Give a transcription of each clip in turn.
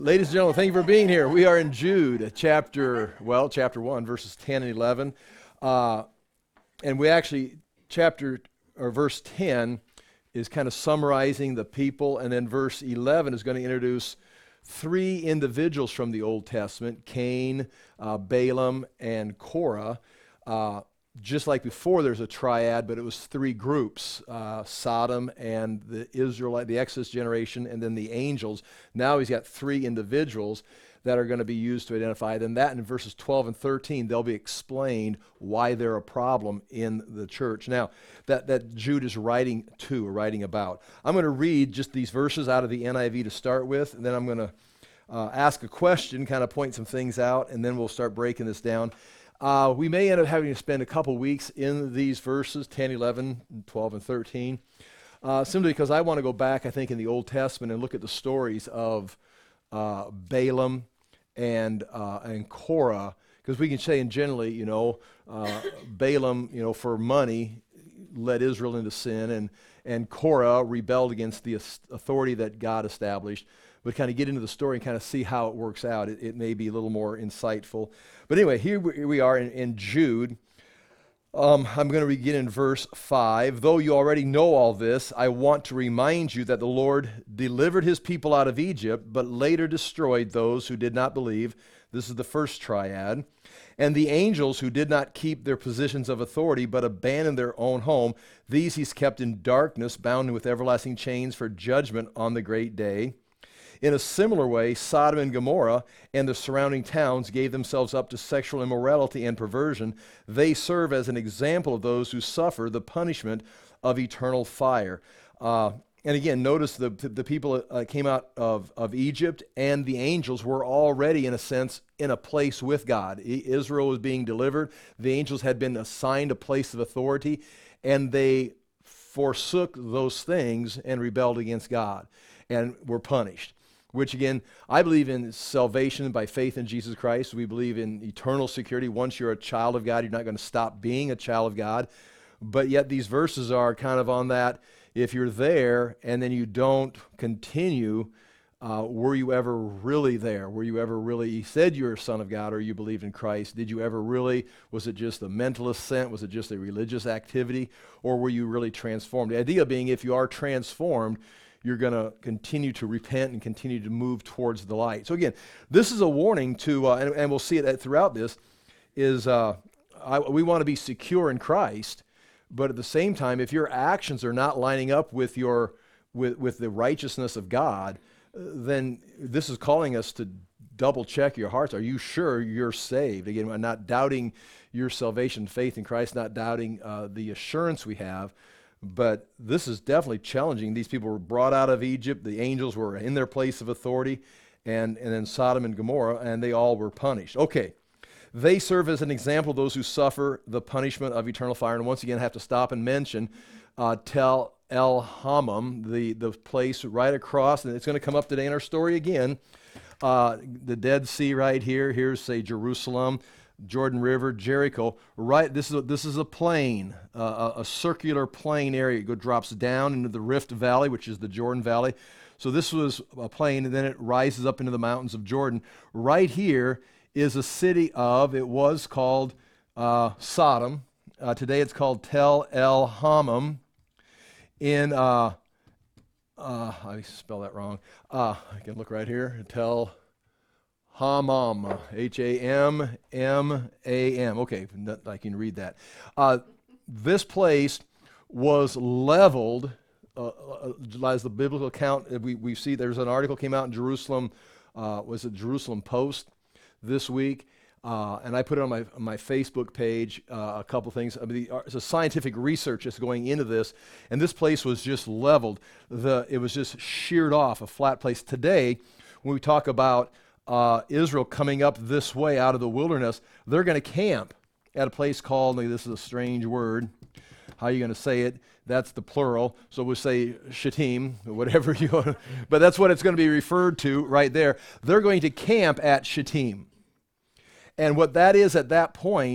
Ladies and gentlemen, thank you for being here. We are in Jude, chapter 1, verses 10 and 11. And we actually, verse 10 is kind of summarizing the people, and then verse 11 is going to introduce three individuals from the Old Testament, Cain, Balaam, and Korah. Just like before, there's a triad, but it was three groups, Sodom and the Exodus generation, and then the angels. Now he's got three individuals that are going to be used to identify them. That in verses 12 and 13, they'll be explained why they're a problem in the church. Now, that Jude is writing about. I'm going to read just these verses out of the NIV to start with, and then I'm going to ask a question, kind of point some things out, and then we'll start breaking this down. We may end up having to spend a couple weeks in these verses, 10, 11, 12, and 13, simply because I want to go back, I think, in the Old Testament and look at the stories of Balaam and Korah, because we can say, and generally, Balaam, for money, led Israel into sin, and Korah rebelled against the authority that God established. But kind of get into the story and kind of see how it works out. It may be a little more insightful. But anyway, here we are in Jude. I'm going to begin in verse 5. Though you already know all this, I want to remind you that the Lord delivered his people out of Egypt, but later destroyed those who did not believe. This is the first triad. And the angels who did not keep their positions of authority, but abandoned their own home, these he's kept in darkness, bound with everlasting chains for judgment on the great day. In a similar way, Sodom and Gomorrah and the surrounding towns gave themselves up to sexual immorality and perversion. They serve as an example of those who suffer the punishment of eternal fire. And again, notice the people came out of Egypt, and the angels were already, in a sense, in a place with God. Israel was being delivered. The angels had been assigned a place of authority, and they forsook those things and rebelled against God and were punished. Which again, I believe in salvation by faith in Jesus Christ. We believe in eternal security. Once you're a child of God, you're not going to stop being a child of God. But yet these verses are kind of on that, if you're there and then you don't continue, were you ever really there? Were you ever really said you're a son of God, or you believed in Christ? Did you ever really, was it just a mental assent? Was it just a religious activity? Or were you really transformed? The idea being, if you are transformed, you're going to continue to repent and continue to move towards the light. So again, this is a warning to, and we'll see it throughout this, is we want to be secure in Christ, but at the same time, if your actions are not lining up with with the righteousness of God, then this is calling us to double check your hearts. Are you sure you're saved? Again, I'm not doubting your salvation, faith in Christ, not doubting the assurance we have. But this is definitely challenging. These people were brought out of Egypt. The angels were in their place of authority, and then Sodom and Gomorrah, and they all were punished. Okay, they serve as an example of those who suffer the punishment of eternal fire. And once again, I have to stop and mention Tel El Hammam, the place right across, and it's going to come up today in our story again. The Dead Sea right here. Here's, say, Jerusalem. Jordan River, Jericho, right? This is a plain, a circular plain area. It drops down into the Rift Valley, which is the Jordan Valley. So this was a plain, and then it rises up into the mountains of Jordan. Right here is a city it was called Sodom. Today it's called Tel El Hammam. I spell that wrong. I can look right here. Tel Hammam, Hammam. Okay, I can read that. This place was leveled, as the biblical account, we see there's an article came out in Jerusalem, was it Jerusalem Post this week, and I put it on my Facebook page, a couple things. I mean, there's a scientific research that's going into this, and this place was just leveled. It was just sheared off, a flat place. Today, when we talk about Israel coming up this way out of the wilderness, they're going to camp at a place called, this is a strange word, how are you going to say it? That's the plural, so we'll say Shittim, or whatever you want, but that's what it's going to be referred to right there. They're going to camp at Shittim. And what that is at that point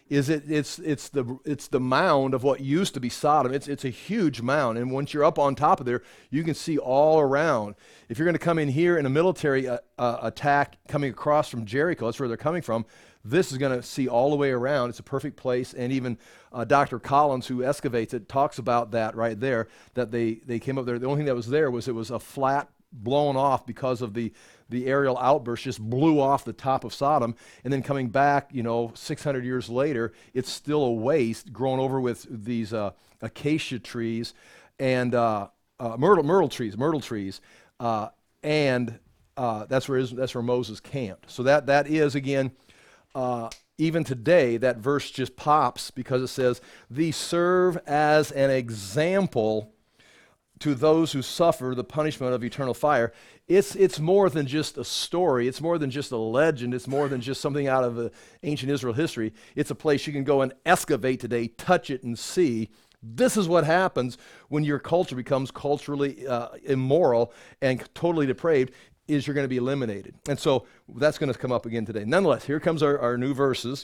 it's the mound of what used to be Sodom. It's a huge mound, and once you're up on top of there, you can see all around. If you're going to come in here in a military attack coming across from Jericho, that's where they're coming from, this is going to see all the way around. It's a perfect place, and even Dr. Collins, who excavates it, talks about that right there, that they came up there. The only thing that was there was it was a flat blown off because of the aerial outburst, just blew off the top of Sodom, and then coming back, 600 years later, it's still a waste grown over with these acacia trees and myrtle trees, and that's where Moses camped. So that is, again, even today, that verse just pops because it says, "These serve as an example to those who suffer the punishment of eternal fire." It's more than just a story. It's more than just a legend. It's more than just something out of ancient Israel history. It's a place you can go and excavate today, touch it, and see. This is what happens when your culture becomes culturally immoral and totally depraved, is you're going to be eliminated. And so that's going to come up again today. Nonetheless, here comes our new verses.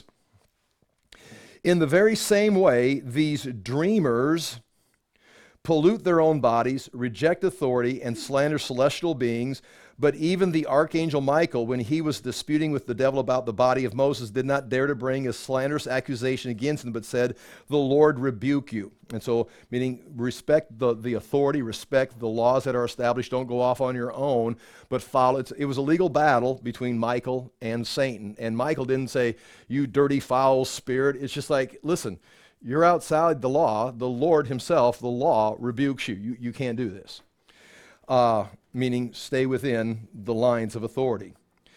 "In the very same way, these dreamers pollute their own bodies, reject authority, and slander celestial beings. But even the archangel Michael, when he was disputing with the devil about the body of Moses, did not dare to bring a slanderous accusation against him, but said, 'The Lord rebuke you.'" And so, meaning respect the authority, respect the laws that are established, don't go off on your own, but follow. It was a legal battle between Michael and Satan. And Michael didn't say, "You dirty, foul spirit." It's just like, listen, you're outside the law. The Lord himself, the law, rebukes you. You can't do this. Meaning stay within the lines of authority.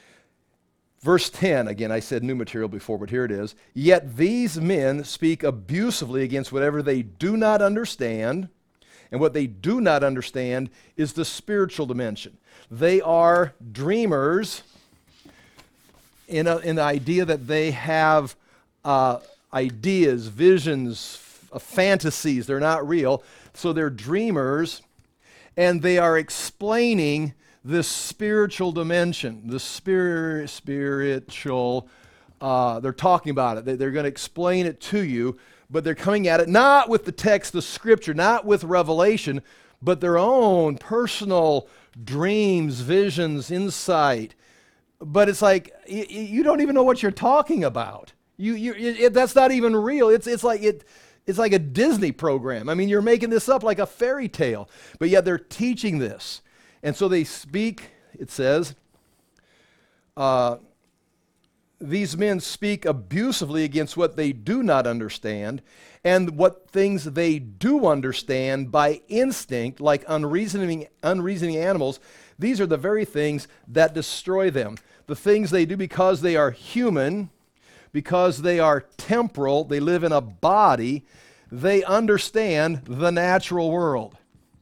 Verse 10, again, I said new material before, but here it is. "Yet these men speak abusively against whatever they do not understand, and what they do not understand is the spiritual dimension." They are dreamers in the idea that they have ideas, visions, fantasies. They're not real. So they're dreamers, and they are explaining this spiritual dimension, the spiritual. They're talking about it. They're going to explain it to you, but they're coming at it not with the text of Scripture, not with revelation, but their own personal dreams, visions, insight. But it's like you don't even know what you're talking about. That's not even real. It's like a Disney program. I mean, you're making this up like a fairy tale, but yet they're teaching this. And so they speak, it says, these men speak abusively against what they do not understand, and what things they do understand by instinct, like unreasoning animals. These are the very things that destroy them. The things they do because they are human, because they are temporal, they live in a body, they understand the natural world.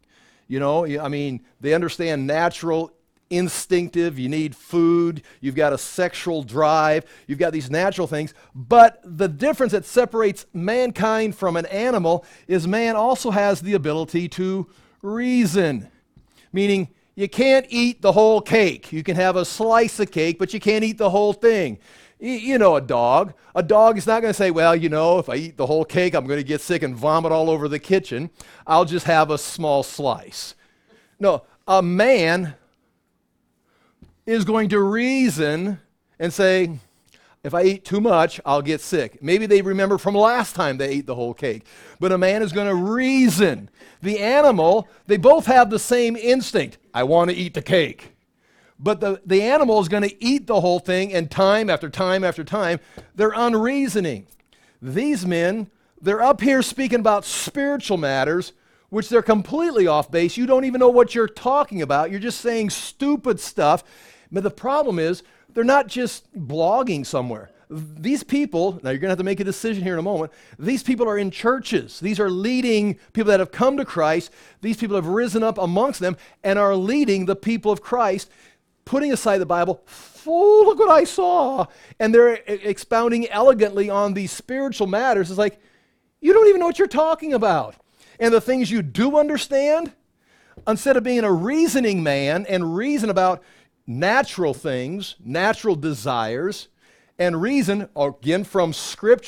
They understand natural, instinctive, you need food, you've got a sexual drive, you've got these natural things, but the difference that separates mankind from an animal is man also has the ability to reason, meaning you can't eat the whole cake. You can have a slice of cake, but you can't eat the whole thing. A dog. A dog is not going to say, well, if I eat the whole cake, I'm going to get sick and vomit all over the kitchen. I'll just have a small slice. No, a man is going to reason and say, if I eat too much, I'll get sick. Maybe they remember from last time they ate the whole cake. But a man is going to reason. The animal, they both have the same instinct. I want to eat the cake. But the animal is going to eat the whole thing, and time after time after time, they're unreasoning. These men, they're up here speaking about spiritual matters, which they're completely off base. You don't even know what you're talking about. You're just saying stupid stuff. But the problem is, they're not just blogging somewhere. These people, now you're going to have to make a decision here in a moment, these people are in churches. These are leading people that have come to Christ. These people have risen up amongst them and are leading the people of Christ, putting aside the Bible. Oh, look what I saw. And they're expounding elegantly on these spiritual matters. It's like, you don't even know what you're talking about. And the things you do understand, instead of being a reasoning man and reason about natural things, natural desires, and reason, again, from Scripture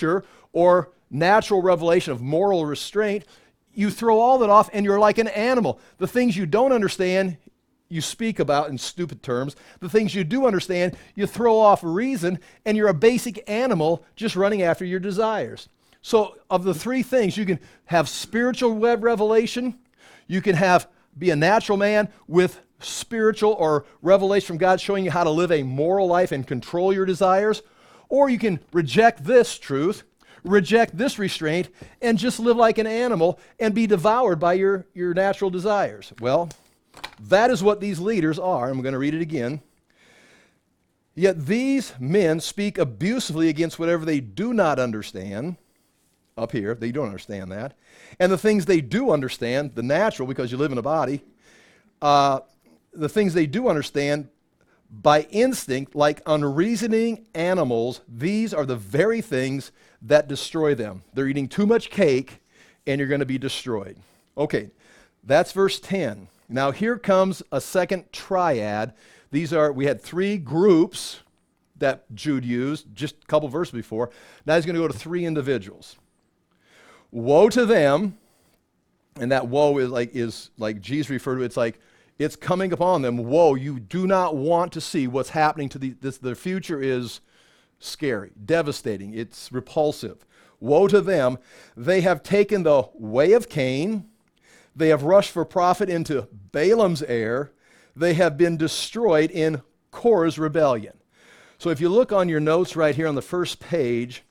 or natural revelation of moral restraint, you throw all that off and you're like an animal. The things you don't understand, you speak about in stupid terms. The things you do understand, you throw off reason, and you're a basic animal just running after your desires. So of the three things, you can have spiritual revelation, you can be a natural man with spiritual or revelation from God showing you how to live a moral life and control your desires, or you can reject this truth, reject this restraint, and just live like an animal and be devoured by your natural desires. Well, that is what these leaders are. I'm going to read it again. Yet these men speak abusively against whatever they do not understand. Up here, they don't understand that. And the things they do understand, the natural, because you live in a body, the things they do understand by instinct, like unreasoning animals, these are the very things that destroy them. They're eating too much cake, and you're going to be destroyed. Okay, that's verse 10. Now here comes a second triad. We had three groups that Jude used just a couple verses before. Now he's going to go to three individuals. Woe to them, and that woe is like Jesus referred to it. It's like it's coming upon them. Woe, you do not want to see what's happening to the future is scary, devastating, it's repulsive. Woe to them, they have taken the way of Cain, they have rushed for profit into Balaam's error, they have been destroyed in Korah's rebellion. So if you look on your notes right here on the first page,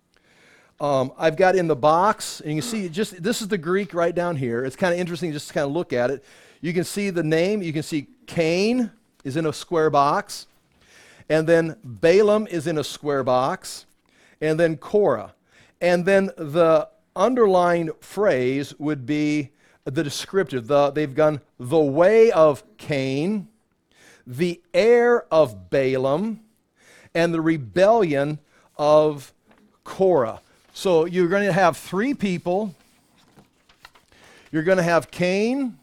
I've got in the box, and you can see this is the Greek right down here. It's kind of interesting just to kind of look at it. You can see the name, you can see Cain is in a square box, and then Balaam is in a square box, and then Korah. And then the underlined phrase would be the descriptive. They've gone the way of Cain, the error of Balaam, and the rebellion of Korah. So you're going to have three people. You're going to have Cain,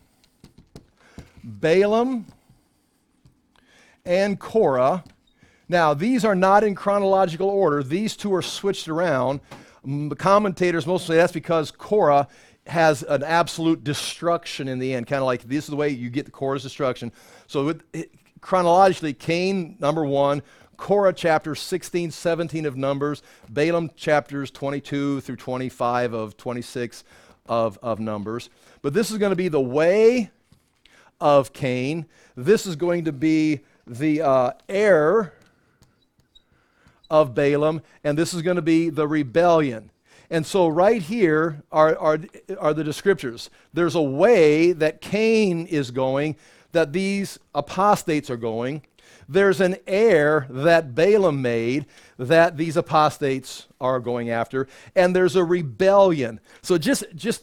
Balaam, and Korah. Now, these are not in chronological order. These two are switched around. Commentators mostly that's because Korah has an absolute destruction in the end, kind of like this is the way you get the Korah's destruction. So chronologically, Cain, number 1, Korah chapters 16, 17 of Numbers, Balaam chapters 22 through 25 of 26 of Numbers. But this is going to be the way of Cain. This is going to be the error of Balaam, and this is going to be the rebellion. And so right here are the descriptors. There's a way that Cain is going, that these apostates are going. There's an error that Balaam made that these apostates are going after, and there's a rebellion. So just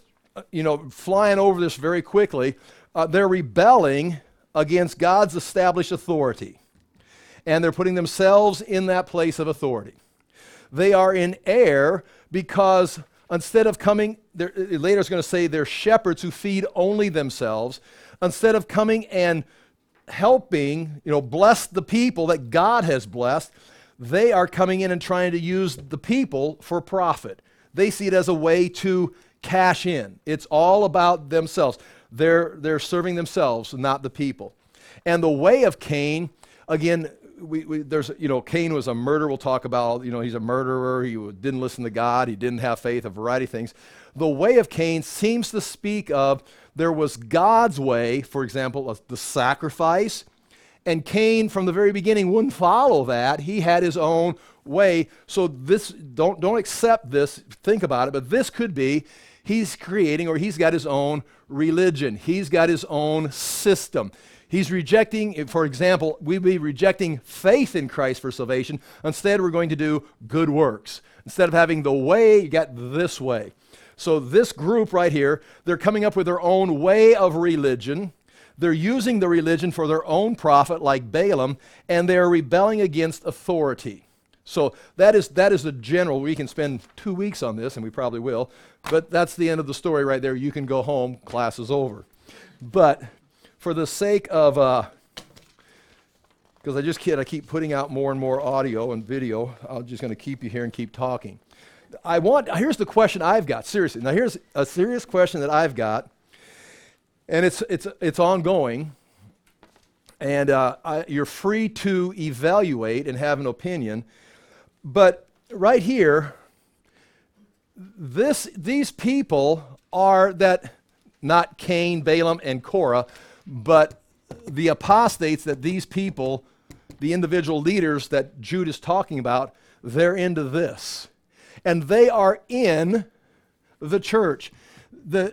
flying over this very quickly, they're rebelling against God's established authority, and they're putting themselves in that place of authority. They are in error because instead of coming, later it's going to say they're shepherds who feed only themselves. Instead of coming and helping, bless the people that God has blessed, they are coming in and trying to use the people for profit. They see it as a way to cash in. It's all about themselves. They're serving themselves, not the people. And the way of Cain, again, Cain was a murderer. We'll talk about, he's a murderer. He didn't listen to God. He didn't have faith, a variety of things. The way of Cain seems to speak of there was God's way, for example, the sacrifice, and Cain from the very beginning wouldn't follow that. He had his own way. So this, don't accept this, think about it, but this could be he's creating, or he's got his own religion. He's got his own system. He's rejecting, for example, we'd be rejecting faith in Christ for salvation. Instead, we're going to do good works. Instead of having the way, you got this way. So this group right here, they're coming up with their own way of religion. They're using the religion for their own profit, like Balaam, and they're rebelling against authority. So that is the general. We can spend 2 weeks on this, and we probably will, but that's the end of the story right there. You can go home. Class is over. But for the sake of, because I keep putting out more and more audio and video, I'm just going to keep you here and keep talking. Here's the question I've got, seriously. Now here's a serious question that I've got, and it's ongoing, and you're free to evaluate and have an opinion, but right here, these people are that, not Cain, Balaam, and Korah, but the apostates that these people, the individual leaders that Jude is talking about, they're into this. And they are in the church. There's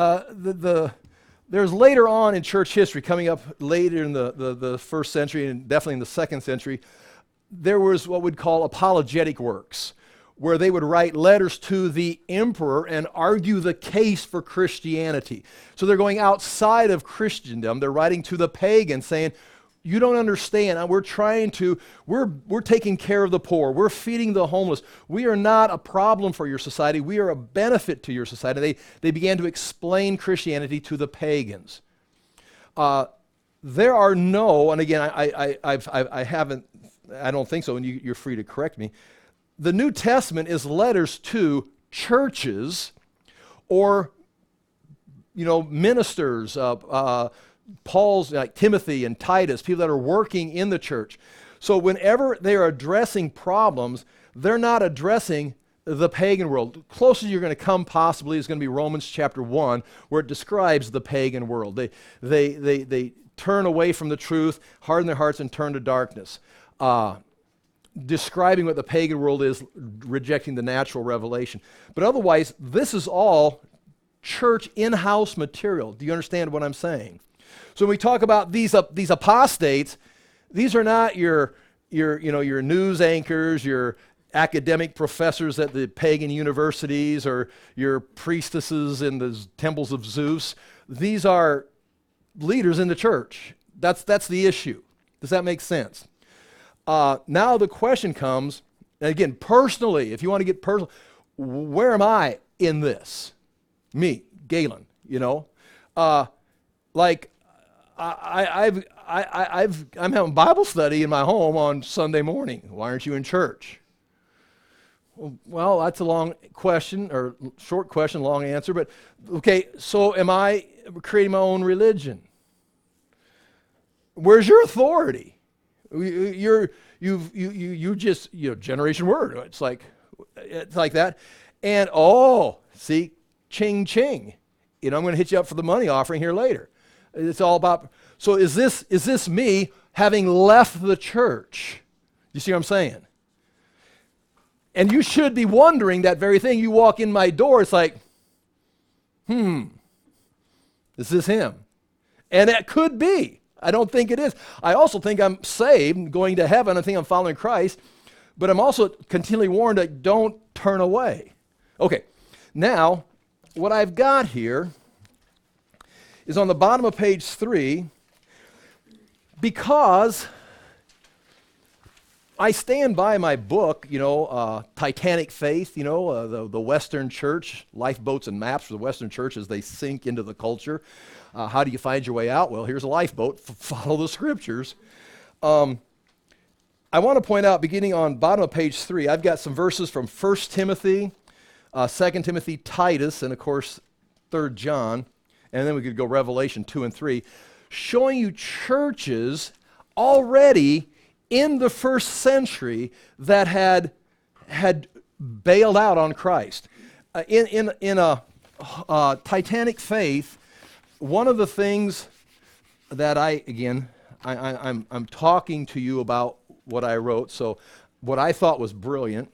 later on in church history, coming up later in the first century and definitely in the second century, there was what we'd call apologetic works, where they would write letters to the emperor and argue the case for Christianity. So they're going outside of Christendom. They're writing to the pagans saying, you don't understand. We're taking care of the poor. We're feeding the homeless. We are not a problem for your society. We are a benefit to your society. They began to explain Christianity to the pagans. There are no, and again, I don't think so, and you're free to correct me. The New Testament is letters to churches or, ministers, Paul's, like Timothy and Titus, people that are working in the church. So whenever they are addressing problems, they're not addressing the pagan world. The closest you're going to come possibly is going to be Romans chapter 1, where it describes the pagan world. They turn away from the truth, harden their hearts, and turn to darkness. Describing what the pagan world is, rejecting the natural revelation. But otherwise, this is all church in-house material. Do you understand what I'm saying? So when we talk about these apostates, these are not your news anchors, your academic professors at the pagan universities, or your priestesses in the temples of Zeus. These are leaders in the church. That's the issue. Does that make sense? Now the question comes, and again, personally, if you want to get personal, where am I in this? Me, Galen, I'm having Bible study in my home on Sunday morning. Why aren't you in church? Well, that's a long question, or short question, long answer, but okay, so am I creating my own religion? Where's your authority? You just generation word. It's like that, and see, ching ching. I'm going to hit you up for the money offering here later. It's all about. So is this me having left the church? You see what I'm saying? And you should be wondering that very thing. You walk in my door, it's like, is this him? And it could be. I don't think it is. I also think I'm saved, going to heaven. I think I'm following Christ. But I'm also continually warned that don't turn away. Okay, now, what I've got here is on the bottom of page 3, because I stand by my book, Titanic Faith, the Western church, lifeboats and maps for the Western church as they sink into the culture. How do you find your way out? Well, here's a lifeboat. Follow the scriptures. I want to point out, beginning on bottom of page 3, I've got some verses from 1 Timothy, 2 Timothy, Titus, and of course 3 John, and then we could go Revelation 2 and 3, showing you churches already in the first century that had bailed out on Christ. In a Titanic Faith, one of the things that I'm talking to you about what I wrote, so what I thought was brilliant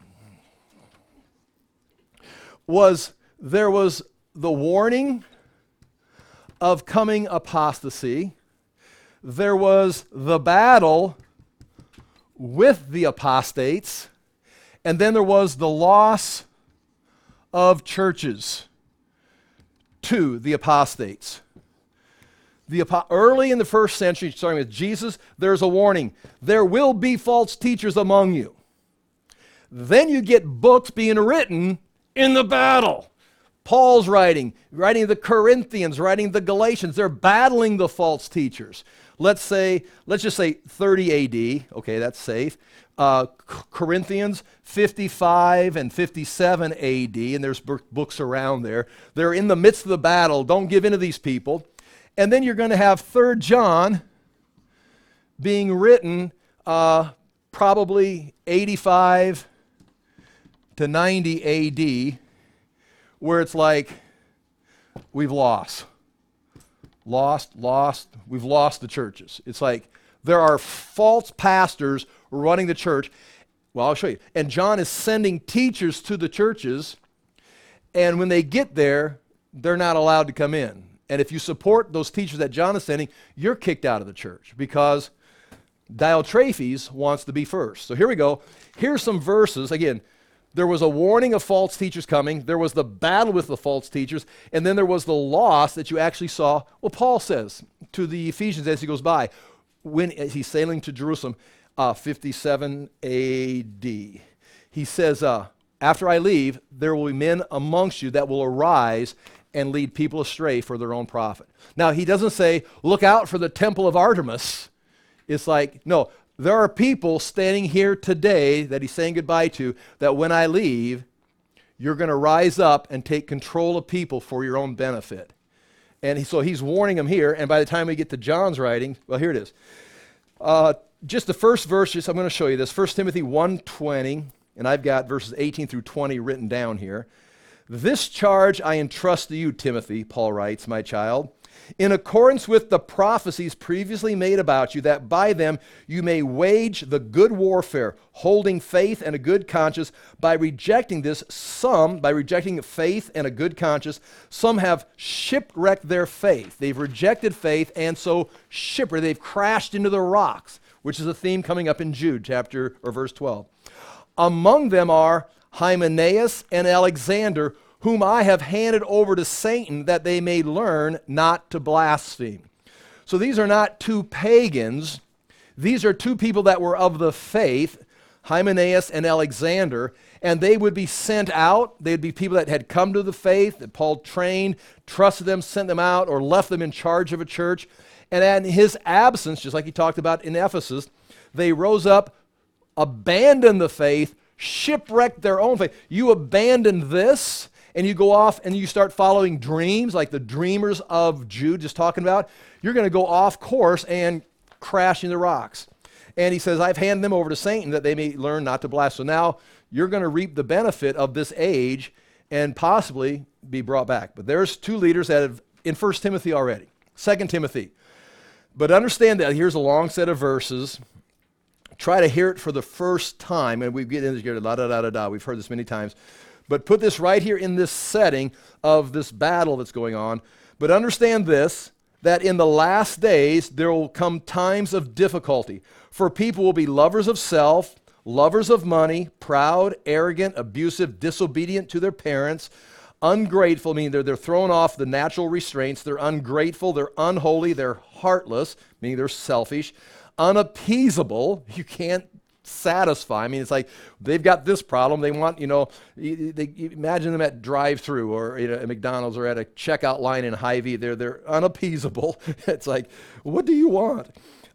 was there was the warning of coming apostasy. There was the battle with the apostates, and then there was the loss of churches to the apostates. Early in the first century, starting with Jesus, there's a warning. There will be false teachers among you. Then you get books being written in the battle. Paul's writing the Corinthians, writing the Galatians. They're battling the false teachers. let's just say 30 AD. Okay, that's safe. Corinthians 55 and 57 AD, and there's books around there. They're in the midst of the battle. Don't give in to these people. And then you're going to have 3 John being written probably 85 to 90 AD, where it's like, we've lost. We've lost the churches. It's like there are false pastors running the church. Well, I'll show you. And John is sending teachers to the churches, and when they get there, they're not allowed to come in. And if you support those teachers that John is sending, you're kicked out of the church because Diotrephes wants to be first. So here we go. Here's some verses. Again, there was a warning of false teachers coming. There was the battle with the false teachers. And then there was the loss that you actually saw. Well, Paul says to the Ephesians as he goes by, when he's sailing to Jerusalem, 57 A.D. He says, after I leave, there will be men amongst you that will arise and lead people astray for their own profit. Now, he doesn't say, look out for the temple of Artemis. It's like, no, there are people standing here today that he's saying goodbye to, that when I leave, you're going to rise up and take control of people for your own benefit. And so he's warning them here, and by the time we get to John's writing, well, here it is. Just the first verses, I'm going to show you this. 1 Timothy 1:20, and I've got verses 18 through 20 written down here. This charge I entrust to you, Timothy, Paul writes, my child, in accordance with the prophecies previously made about you, that by them you may wage the good warfare, holding faith and a good conscience. By rejecting faith and a good conscience, some have shipwrecked their faith. They've rejected faith and so shipwrecked. They've crashed into the rocks, which is a theme coming up in Jude, verse 12. Among them are Hymenaeus and Alexander, whom I have handed over to Satan that they may learn not to blaspheme. So these are not 2 pagans. These are 2 people that were of the faith, Hymenaeus and Alexander, and they would be sent out. They'd be people that had come to the faith, that Paul trained, trusted them, sent them out, or left them in charge of a church. And in his absence, just like he talked about in Ephesus, they rose up, abandoned the faith, shipwrecked their own faith. You abandon this, and you go off and you start following dreams, like the dreamers of Jude just talking about, you're going to go off course and crash in the rocks. And he says, I've handed them over to Satan that they may learn not to blaspheme. So now you're going to reap the benefit of this age and possibly be brought back. But there's 2 leaders that have, in 1 Timothy already, 2 Timothy. But understand that here's a long set of verses. Try to hear it for the first time, and we get into here, da-da-da-da-da. We've heard this many times. But put this right here in this setting of this battle that's going on. But understand this, that in the last days there will come times of difficulty. For people will be lovers of self, lovers of money, proud, arrogant, abusive, disobedient to their parents, ungrateful, meaning they're thrown off the natural restraints. They're ungrateful, they're unholy, they're heartless, meaning they're selfish, unappeasable. You can't satisfy. I mean, it's like they've got this problem. They want, they imagine them at drive-through or at McDonald's or at a checkout line in Hy-Vee. They're unappeasable. It's like, what do you want?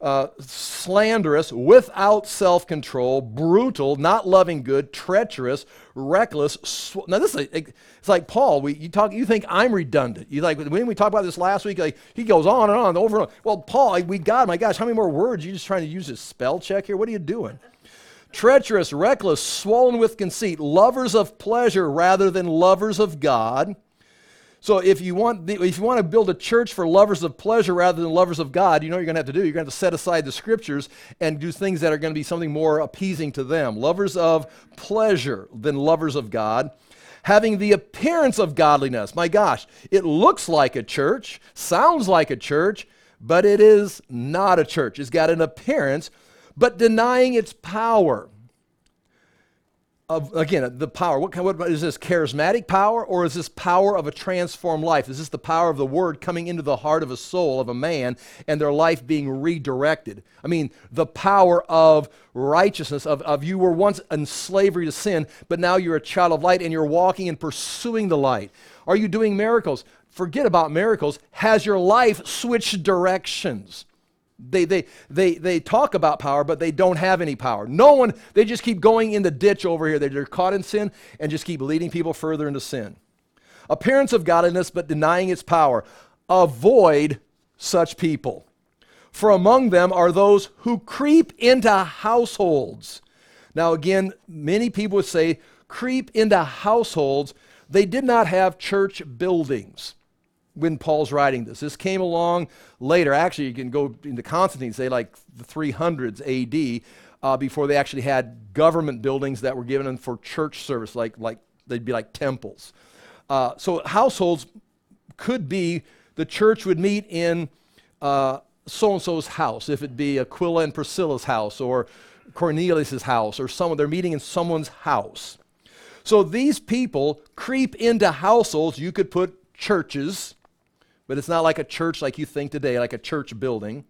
Slanderous, without self-control, brutal, not loving good, treacherous, reckless. Now this is it's like Paul. You think I'm redundant? You like when we talked about this last week? Like he goes on and on, over and on. Well, Paul, we got. My gosh, how many more words? You just trying to use this spell check here? What are you doing? Treacherous, reckless, swollen with conceit, lovers of pleasure rather than lovers of God. So if you want to build a church for lovers of pleasure rather than lovers of God, you know what you're going to have to do? You're going to have to set aside the scriptures and do things that are going to be something more appeasing to them. Lovers of pleasure than lovers of God. Having the appearance of godliness. My gosh, it looks like a church, sounds like a church, but it is not a church. It's got an appearance, but denying its power. Again, the power. What is this, charismatic power, or is this power of a transformed life? Is this the power of the word coming into the heart of a soul, of a man, and their life being redirected? I mean, the power of righteousness, of you were once in slavery to sin, but now you're a child of light and you're walking and pursuing the light. Are you doing miracles? Forget about miracles. Has your life switched directions? They talk about power, but they don't have any power. No one, they just keep going in the ditch over here. They're caught in sin and just keep leading people further into sin. Appearance of godliness, but denying its power. Avoid such people. For among them are those who creep into households. Now again, many people would say creep into households. They did not have church buildings when Paul's writing this. This came along later. Actually, you can go into Constantine, say like the 300s AD, before they actually had government buildings that were given them for church service, like they'd be like temples. So households could be the church would meet in so-and-so's house, if it be Aquila and Priscilla's house or Cornelius' house or someone. They're meeting in someone's house. So these people creep into households. You could put churches, but it's not like a church like you think today, like a church building,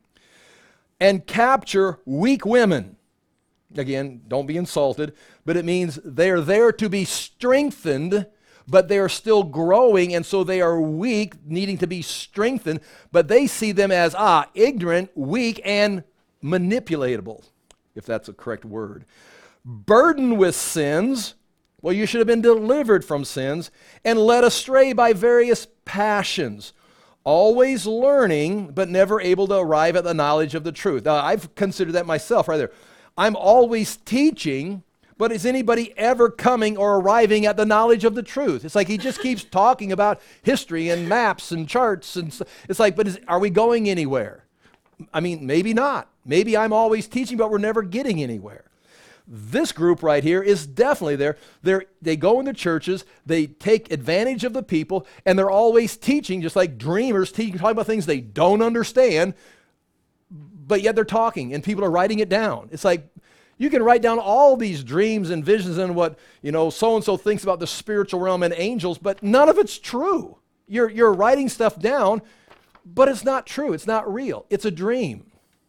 and capture weak women. Again, don't be insulted, but it means they are there to be strengthened, but they are still growing, and so they are weak, needing to be strengthened, but they see them as ignorant, weak, and manipulatable, if that's a correct word. Burdened with sins. Well, you should have been delivered from sins and led astray by various passions, always learning, but never able to arrive at the knowledge of the truth. Now, I've considered that myself right there. I'm always teaching, but is anybody ever coming or arriving at the knowledge of the truth? It's like he just keeps talking about history and maps and charts. And it's like, but are we going anywhere? I mean, maybe not. Maybe I'm always teaching, but we're never getting anywhere. This group right here is definitely there. They go into churches, they take advantage of the people, and they're always teaching, just like dreamers, talking about things they don't understand, but yet they're talking, and people are writing it down. It's like, you can write down all these dreams and visions and what, so-and-so thinks about the spiritual realm and angels, but none of it's true. You're writing stuff down, but it's not true. It's not real. It's a dream.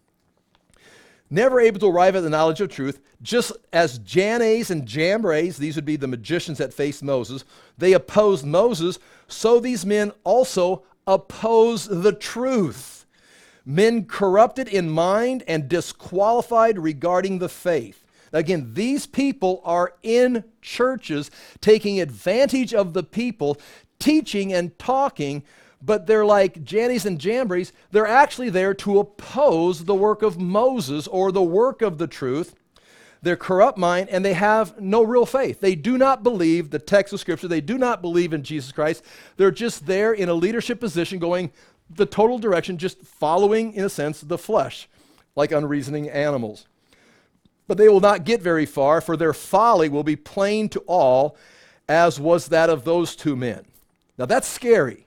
Never able to arrive at the knowledge of truth, just as Jannes and Jambres, these would be the magicians that faced Moses, they opposed Moses, so these men also oppose the truth. Men corrupted in mind and disqualified regarding the faith. Again, these people are in churches taking advantage of the people, teaching and talking, but they're like Jannes and Jambres. They're actually there to oppose the work of Moses or the work of the truth. They're corrupt mind, and they have no real faith. They do not believe the text of Scripture. They do not believe in Jesus Christ. They're just there in a leadership position going the total direction, just following, in a sense, the flesh, like unreasoning animals. But they will not get very far, for their folly will be plain to all, as was that of those two men. Now that's scary.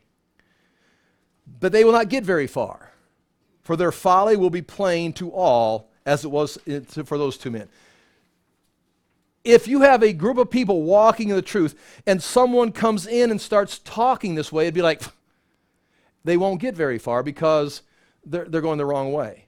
But they will not get very far, for their folly will be plain to all, as it was for those two men. If you have a group of people walking in the truth, and someone comes in and starts talking this way, it'd be like, they won't get very far because they're going the wrong way.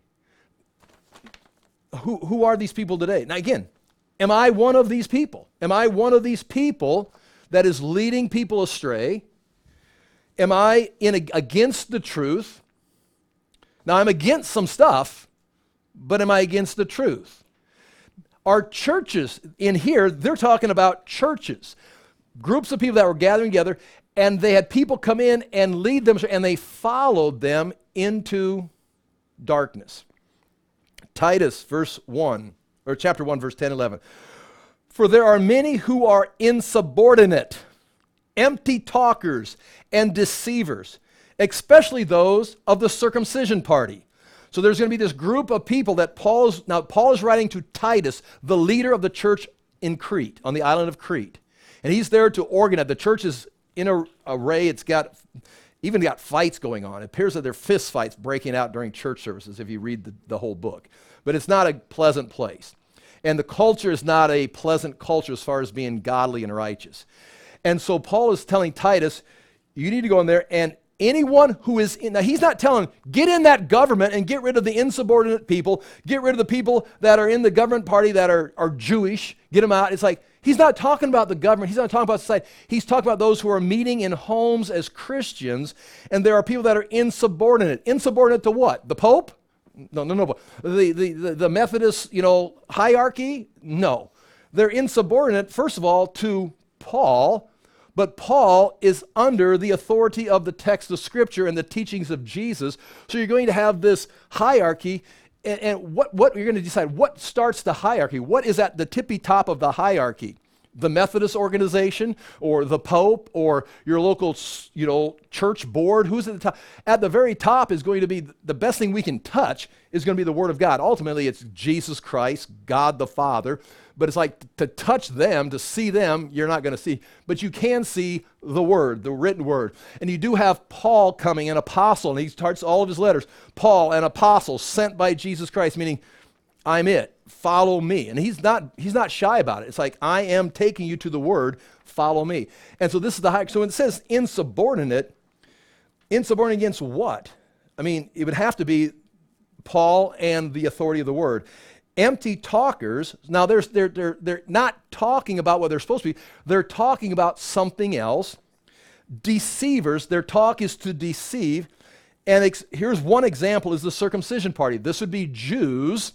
Who are these people today? Now again, am I one of these people? Am I one of these people that is leading people astray? Am I against the truth? Now, I'm against some stuff, but am I against the truth? Our churches in here, they're talking about churches, groups of people that were gathering together, and they had people come in and lead them, and they followed them into darkness. Titus, chapter 1, verse 10, 11. For there are many who are insubordinate, empty talkers, and deceivers, especially those of the circumcision party. So there's going to be this group of people that Paul is writing to Titus, the leader of the church in Crete, on the island of Crete. And he's there to organize. The church is in an array. It's even got fights going on. It appears that there are fist fights breaking out during church services if you read the whole book. But it's not a pleasant place. And the culture is not a pleasant culture as far as being godly and righteous. And so Paul is telling Titus, you need to go in there, and anyone who is in, now he's not telling, get in that government and get rid of the insubordinate people, get rid of the people that are in the government party that are Jewish, get them out. It's like, he's not talking about the government, he's not talking about society, he's talking about those who are meeting in homes as Christians, and there are people that are insubordinate. Insubordinate to what? The Pope? No. The Methodist, hierarchy, no. They're insubordinate, first of all, to Paul, but Paul is under the authority of the text of Scripture and the teachings of Jesus. So you're going to have this hierarchy, and what you're going to decide, what starts the hierarchy? What is at the tippy top of the hierarchy? The Methodist organization, or the Pope, or your local, church board? Who's at the top? At the very top is going to be the best thing we can touch is going to be the Word of God. Ultimately, it's Jesus Christ, God the Father. But it's like to touch them, to see them, you're not going to see. But you can see the Word, the written Word. And you do have Paul coming, an apostle, and he starts all of his letters. Paul, an apostle, sent by Jesus Christ, meaning I'm it. Follow me. And he's not shy about it. It's like, I am taking you to the Word. Follow me. And so this is the high. So when it says insubordinate against what? I mean, it would have to be Paul and the authority of the Word. Empty talkers, now they're not talking about what they're supposed to be. They're talking about something else. Deceivers, their talk is to deceive. And here's one example, is the circumcision party. This would be Jews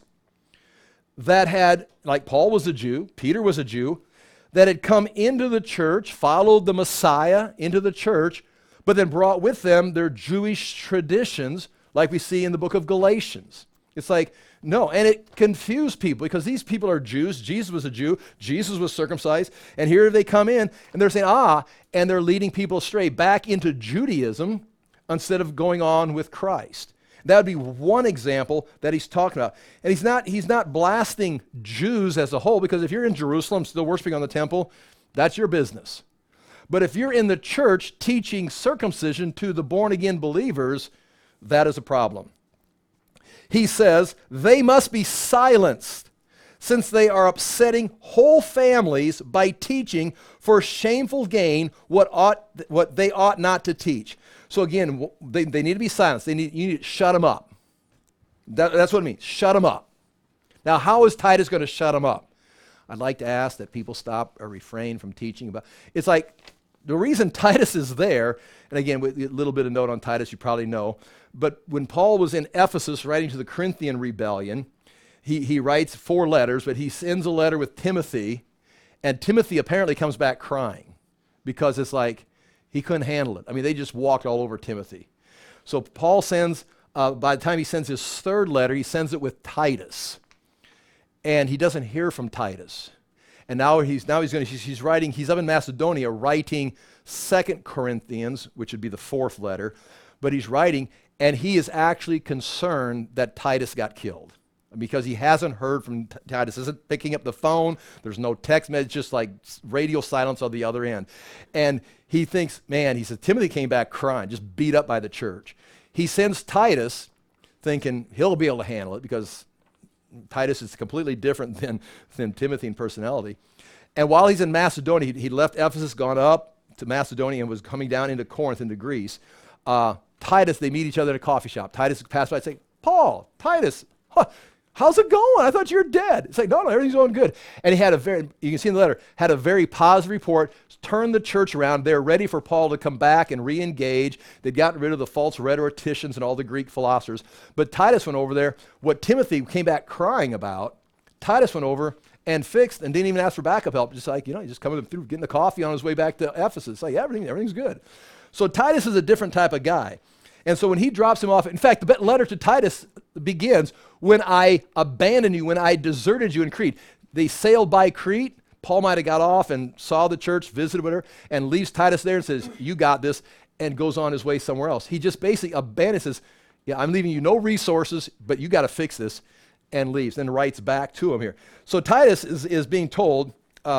that had, like Paul was a Jew, Peter was a Jew, that had come into the church, followed the Messiah into the church, but then brought with them their Jewish traditions, like we see in the book of Galatians. It's like, no, and it confused people because these people are Jews. Jesus was a Jew. Jesus was circumcised. And here they come in and they're saying, and they're leading people astray back into Judaism instead of going on with Christ. That would be one example that he's talking about. And he's not blasting Jews as a whole, because if you're in Jerusalem still worshiping on the temple, that's your business. But if you're in the church teaching circumcision to the born-again believers, that is a problem. He says, they must be silenced, since they are upsetting whole families by teaching for shameful gain what they ought not to teach. So again, they need to be silenced. You need to shut them up. That's what it means, shut them up. Now, how is Titus going to shut them up? I'd like to ask that people stop or refrain from teaching about. It's like the reason Titus is there, and again, with a little bit of note on Titus, you probably know, but when Paul was in Ephesus writing to the Corinthian rebellion, he writes 4 letters, but he sends a letter with Timothy, and Timothy apparently comes back crying because it's like he couldn't handle it. I mean, they just walked all over Timothy. So Paul sends, by the time he sends his 3rd letter, he sends it with Titus. And he doesn't hear from Titus. And he's up in Macedonia writing 2 Corinthians, which would be the 4th letter, but he's writing, and he is actually concerned that Titus got killed because he hasn't heard from Titus. Isn't picking up the phone. There's no text message, just like radio silence on the other end. And he thinks, he says, Timothy came back crying, just beat up by the church. He sends Titus thinking he'll be able to handle it because Titus is completely different than Timothy in personality. And while he's in Macedonia, he left Ephesus, gone up to Macedonia, and was coming down into Corinth, into Greece. Titus, they meet each other at a coffee shop. Titus passed by and say, Paul, Titus, how's it going? I thought you were dead. It's like, no, everything's going good. And he had you can see in the letter, had a very positive report, turned the church around. They're ready for Paul to come back and re-engage. They'd gotten rid of the false rhetoricians and all the Greek philosophers. But Titus went over there. What Timothy came back crying about, Titus went over and fixed and didn't even ask for backup help. Just like, he's just coming through, getting the coffee on his way back to Ephesus. Like, everything's good. So Titus is a different type of guy. And so when he drops him off, in fact, the letter to Titus begins, when I abandoned you, when I deserted you in Crete. They sailed by Crete. Paul might have got off and saw the church, visited with her, and leaves Titus there and says, you got this, and goes on his way somewhere else. He just basically abandons, says, I'm leaving you no resources, but you got to fix this, and leaves, and writes back to him here. So Titus is being told,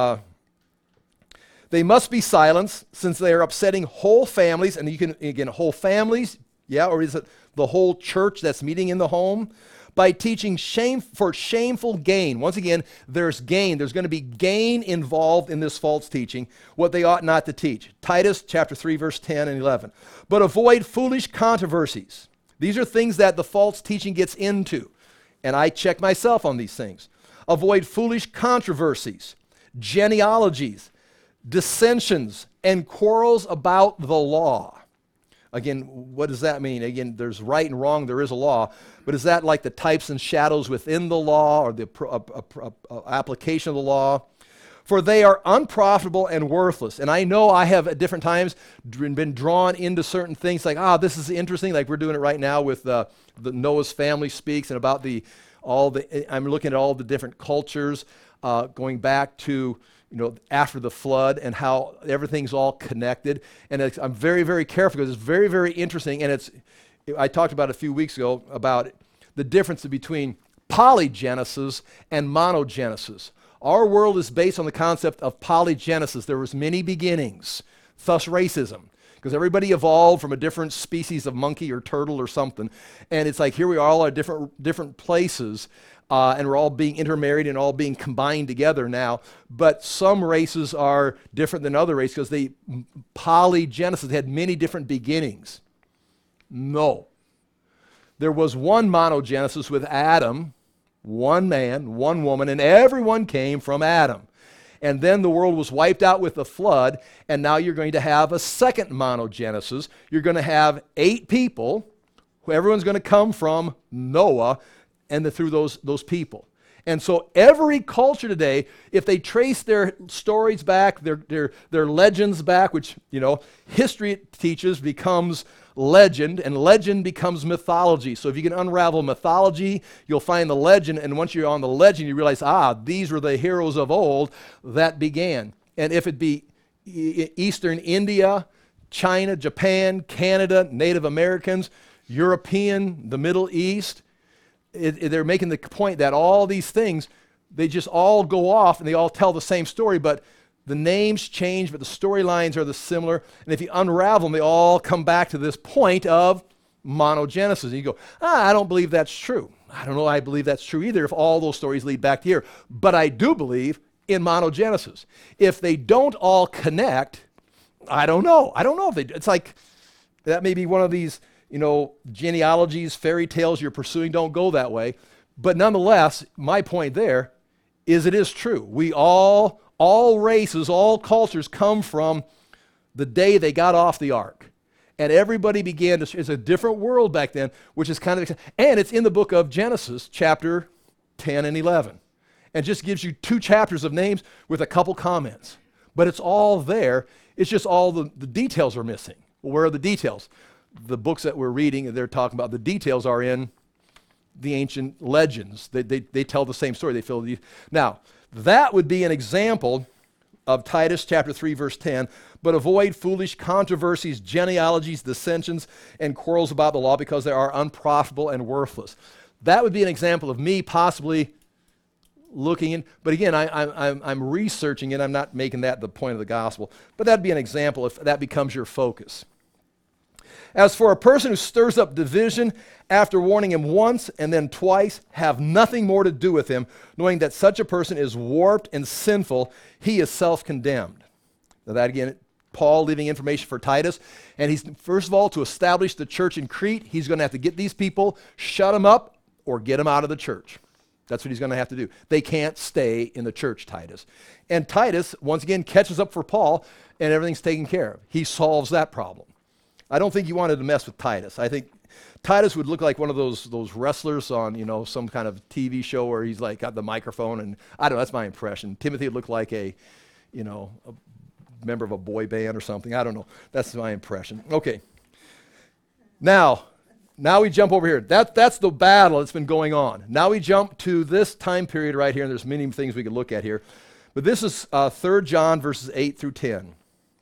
they must be silenced since they are upsetting whole families, and you can, again, whole families, or is it the whole church that's meeting in the home? By teaching for shameful gain. Once again, there's gain. There's going to be gain involved in this false teaching, what they ought not to teach. Titus chapter 3, verse 10 and 11. But avoid foolish controversies. These are things that the false teaching gets into. And I check myself on these things. Avoid foolish controversies, genealogies, dissensions, and quarrels about the law. Again, what does that mean? Again, there's right and wrong, there is a law, but is that like the types and shadows within the law or the application of the law? For they are unprofitable and worthless. And I know I have at different times been drawn into certain things like, this is interesting, like we're doing it right now with the Noah's family speaks and about I'm looking at all the different cultures going back to, after the flood and how everything's all connected. And I'm very, very careful because it's very, very interesting. And I talked about a few weeks ago about the difference between polygenesis and monogenesis. Our world is based on the concept of polygenesis. There was many beginnings, thus racism, because everybody evolved from a different species of monkey or turtle or something. And it's like here we are all at different places, and we're all being intermarried and all being combined together now. But some races are different than other races because polygenesis had many different beginnings. No. There was one monogenesis with Adam, one man, one woman, and everyone came from Adam. And then the world was wiped out with the flood, and now you're going to have a second monogenesis. You're going to have 8 people, who everyone's going to come from Noah, and through those people. And so every culture today, if they trace their stories back, their legends back, which, history teaches becomes legend, and legend becomes mythology. So if you can unravel mythology, you'll find the legend, and once you're on the legend, you realize, these were the heroes of old that began. And if it be Eastern India, China, Japan, Canada, Native Americans, European, the Middle East, they're making the point that all these things, they just all go off and they all tell the same story, but the names change, but the storylines are the similar. And if you unravel them, they all come back to this point of monogenesis. And you go, I don't believe that's true. I don't know I believe that's true either if all those stories lead back to here. But I do believe in monogenesis. If they don't all connect, I don't know. I don't know if they do. It's like, that may be one of these, genealogies, fairy tales you're pursuing don't go that way. But nonetheless, my point there is it is true. We all races, all cultures come from the day they got off the ark. And everybody began to, it's a different world back then, which is kind of, and it's in the book of Genesis, chapter 10 and 11. And just gives you 2 chapters of names with a couple comments. But it's all there. It's just all the details are missing. Well, where are the details? The books that we're reading, they're talking about the details are in the ancient legends. They tell the same story. They fill the, now, that would be an example of Titus chapter 3, verse 10, but avoid foolish controversies, genealogies, dissensions, and quarrels about the law because they are unprofitable and worthless. That would be an example of me possibly looking in, but again, I'm researching it. I'm not making that the point of the gospel, but that'd be an example if that becomes your focus. As for a person who stirs up division after warning him once and then twice, have nothing more to do with him, knowing that such a person is warped and sinful, he is self-condemned. Now that again, Paul leaving information for Titus, and he's, first of all, to establish the church in Crete, he's going to have to get these people, shut them up, or get them out of the church. That's what he's going to have to do. They can't stay in the church, Titus. And Titus, once again, catches up for Paul, and everything's taken care of. He solves that problem. I don't think he wanted to mess with Titus. I think Titus would look like one of those wrestlers on, some kind of TV show where he's like got the microphone, and I don't know, that's my impression. Timothy would look like a member of a boy band or something. I don't know. That's my impression. Okay. Now we jump over here. That's the battle that's been going on. Now we jump to this time period right here, and there's many things we could look at here. But this is 3 John verses 8 through 10.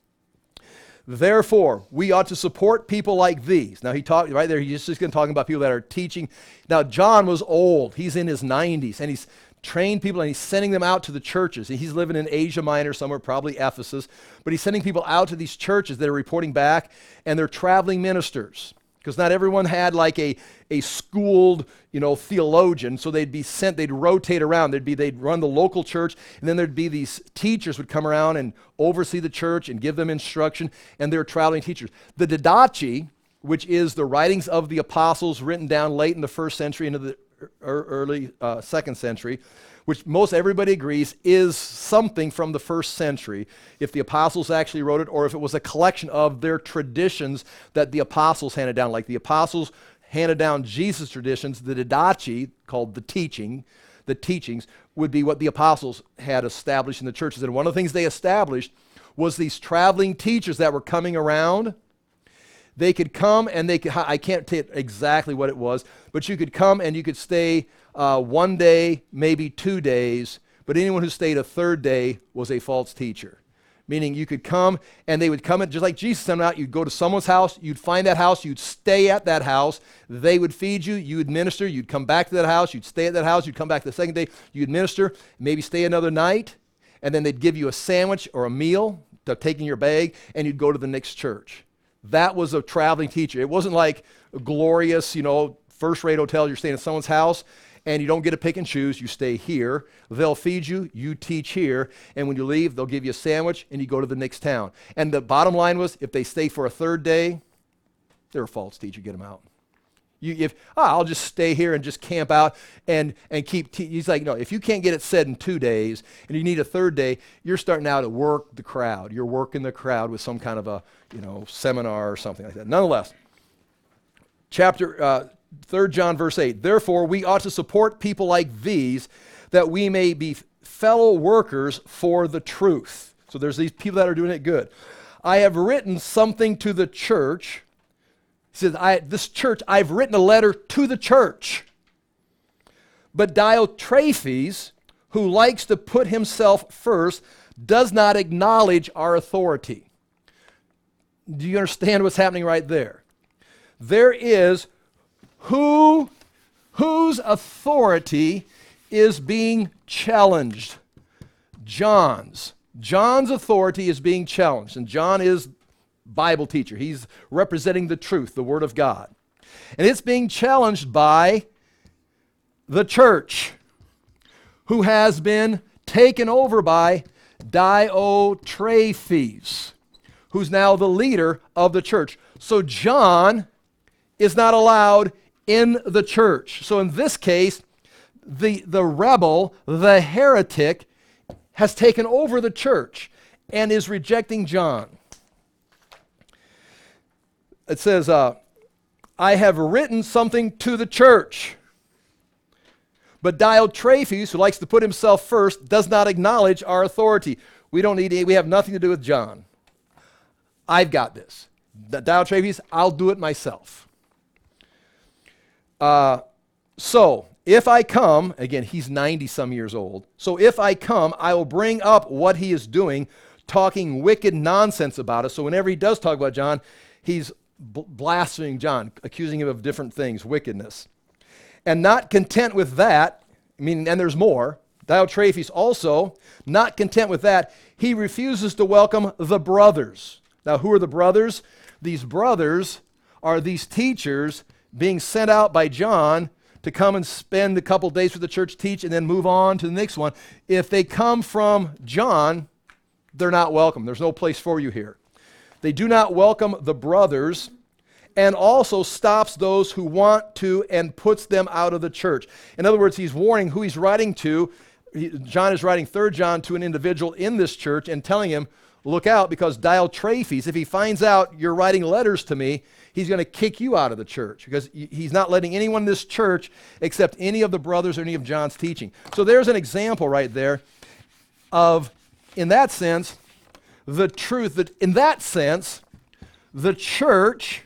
Therefore, we ought to support people like these. Now, he talked right there, he's just going to talk about people that are teaching. Now, John was old. He's in his 90s, and he's trained people, and he's sending them out to the churches. And he's living in Asia Minor somewhere, probably Ephesus. But he's sending people out to these churches that are reporting back, and they're traveling ministers. Because not everyone had like a schooled, theologian, so they'd be sent, they'd rotate around. They'd run the local church, and then there'd be these teachers would come around and oversee the church and give them instruction, and they're traveling teachers. The Didache, which is the writings of the apostles written down late in the 1st century into the early 2nd century, which most everybody agrees is something from the first century, if the apostles actually wrote it or if it was a collection of their traditions that the apostles handed down. Like the apostles handed down Jesus' traditions, the didache, called the teachings, would be what the apostles had established in the churches. And one of the things they established was these traveling teachers that were coming around. They could come and I can't tell you exactly what it was, but you could come and you could stay 1 day, maybe 2 days, but anyone who stayed a third day was a false teacher. Meaning you could come and they would come in, just like Jesus sent them out, you'd go to someone's house, you'd find that house, you'd stay at that house, they would feed you, you'd minister, you'd come back to that house, you'd stay at that house, you'd come back the second day, you'd minister, maybe stay another night, and then they'd give you a sandwich or a meal to take in your bag, and you'd go to the next church. That was a traveling teacher. It wasn't like a glorious, first-rate hotel, you're staying at someone's house, and you don't get to pick and choose. You stay here. They'll feed you. You teach here. And when you leave, they'll give you a sandwich, and you go to the next town. And the bottom line was, if they stay for a third day, they're a false teacher. Get them out. I'll just stay here and just camp out and keep. He's like, no, if you can't get it said in 2 days, and you need a third day, you're starting now to work the crowd. You're working the crowd with some kind of a, seminar or something like that. Nonetheless, chapter 3 John verse 8, therefore we ought to support people like these that we may be fellow workers for the truth. So there's these people that are doing it good. I have written something to the church. He says, I've written a letter to the church. But Diotrephes, who likes to put himself first, does not acknowledge our authority. Do you understand what's happening right there? There is whose authority is being challenged? John's. John's authority is being challenged, and John is Bible teacher. He's representing the truth, the Word of God. And it's being challenged by the church, who has been taken over by Diotrephes, who's now the leader of the church. So John is not allowed in the church. So in this case, the rebel, the heretic, has taken over the church and is rejecting John. It says, I have written something to the church. But Diotrephes, who likes to put himself first, does not acknowledge our authority. We have nothing to do with John. I've got this. Diotrephes, I'll do it myself. So if I come, again, he's 90-some years old. So if I come, I will bring up what he is doing, talking wicked nonsense about us. So whenever he does talk about John, he's blaspheming John, accusing him of different things, wickedness. And not content with that, and there's more, Diotrephes also, not content with that, he refuses to welcome the brothers. Now, who are the brothers? These brothers are these teachers being sent out by John to come and spend a couple days with the church, teach, and then move on to the next one. If they come from John, they're not welcome. There's no place for you here. They do not welcome the brothers, and also stops those who want to and puts them out of the church. In other words, he's warning who he's writing to. John is writing 3 John to an individual in this church and telling him, look out, because Diotrephes, if he finds out you're writing letters to me, he's going to kick you out of the church, because he's not letting anyone in this church accept any of the brothers or any of John's teaching. So there's an example right there of, in that sense, the truth, that in that sense, the church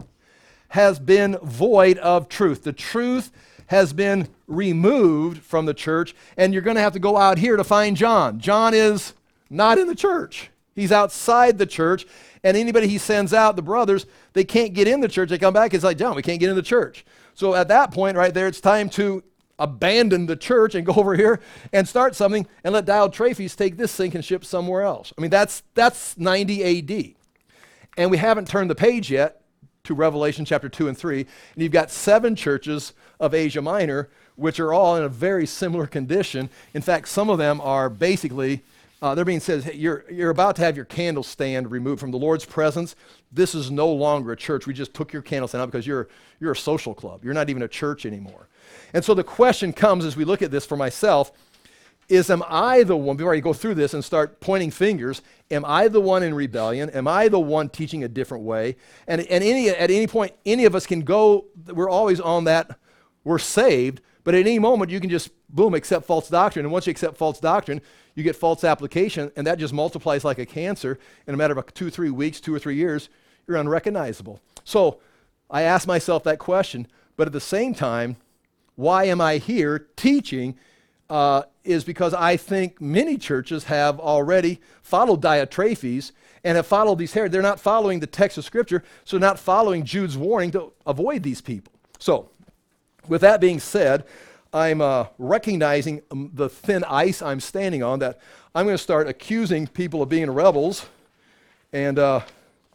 has been void of truth. The truth has been removed from the church, and you're going to have to go out here to find John. John is not in the church. He's outside the church, and anybody he sends out, the brothers, they can't get in the church. They come back, it's like, John, we can't get in the church. So at that point right there, it's time to abandon the church and go over here and start something and let Diotrephes take this sinking ship somewhere else. That's 90 AD. And we haven't turned the page yet to Revelation chapter 2 and 3, and you've got 7 churches of Asia Minor, which are all in a very similar condition. In fact, some of them are basically, they're being said, hey, you're about to have your candle stand removed from the Lord's presence. This is no longer a church. We just took your candle stand out because you're a social club. You're not even a church anymore. And so the question comes as we look at this for myself, is, am I the one, before I go through this and start pointing fingers, am I the one in rebellion? Am I the one teaching a different way? And at any point, any of us can go, we're always on that, we're saved, but at any moment you can just, boom, accept false doctrine. And once you accept false doctrine, you get false application, and that just multiplies like a cancer. In a matter of 2 or 3 weeks, 2 or 3 years, you're unrecognizable. So I ask myself that question, but at the same time, why am I here teaching? Is because I think many churches have already followed Diotrephes and have followed these heretics. They're not following the text of Scripture, so not following Jude's warning to avoid these people. So, with that being said, I'm recognizing the thin ice I'm standing on, that I'm going to start accusing people of being rebels, and in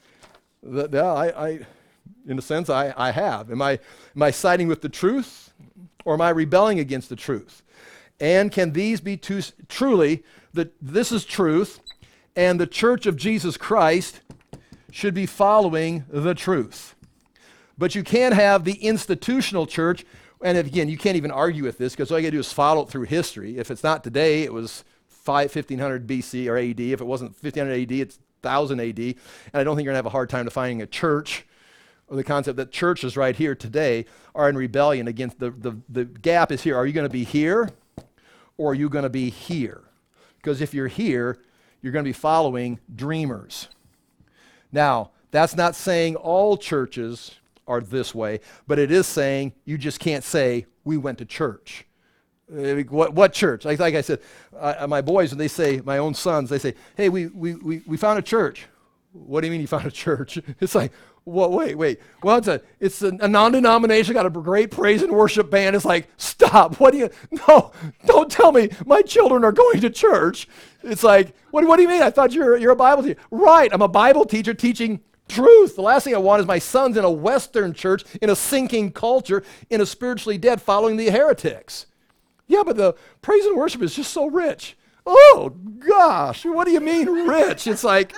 a sense, I have. Am I siding with the truth, or am I rebelling against the truth? And can these be truly, this is truth, and the Church of Jesus Christ should be following the truth. But you can't have the institutional church, and again, you can't even argue with this, because all you got to do is follow it through history. If it's not today, it was 1500 BC or AD. If it wasn't 1500 AD, it's 1000 AD. And I don't think you're going to have a hard time defining a church, or the concept that churches right here today are in rebellion against the gap is here. Are you going to be here? Or are you going to be here? Because if you're here, you're going to be following dreamers. Now, that's not saying all churches are this way, but it is saying you just can't say, we went to church. What church? Like I said, my boys, when they say, my own sons, they say, hey, we found a church. What do you mean you found a church? It's like, well, wait. Well, it's a non-denomination, got a great praise and worship band. It's like, stop. No, don't tell me my children are going to church. It's like, what do you mean? I thought you're a Bible teacher. Right, I'm a Bible teacher teaching truth. The last thing I want is my sons in a Western church, in a sinking culture, in a spiritually dead, following the heretics. Yeah, but the praise and worship is just so rich. Oh, gosh, what do you mean rich? It's like,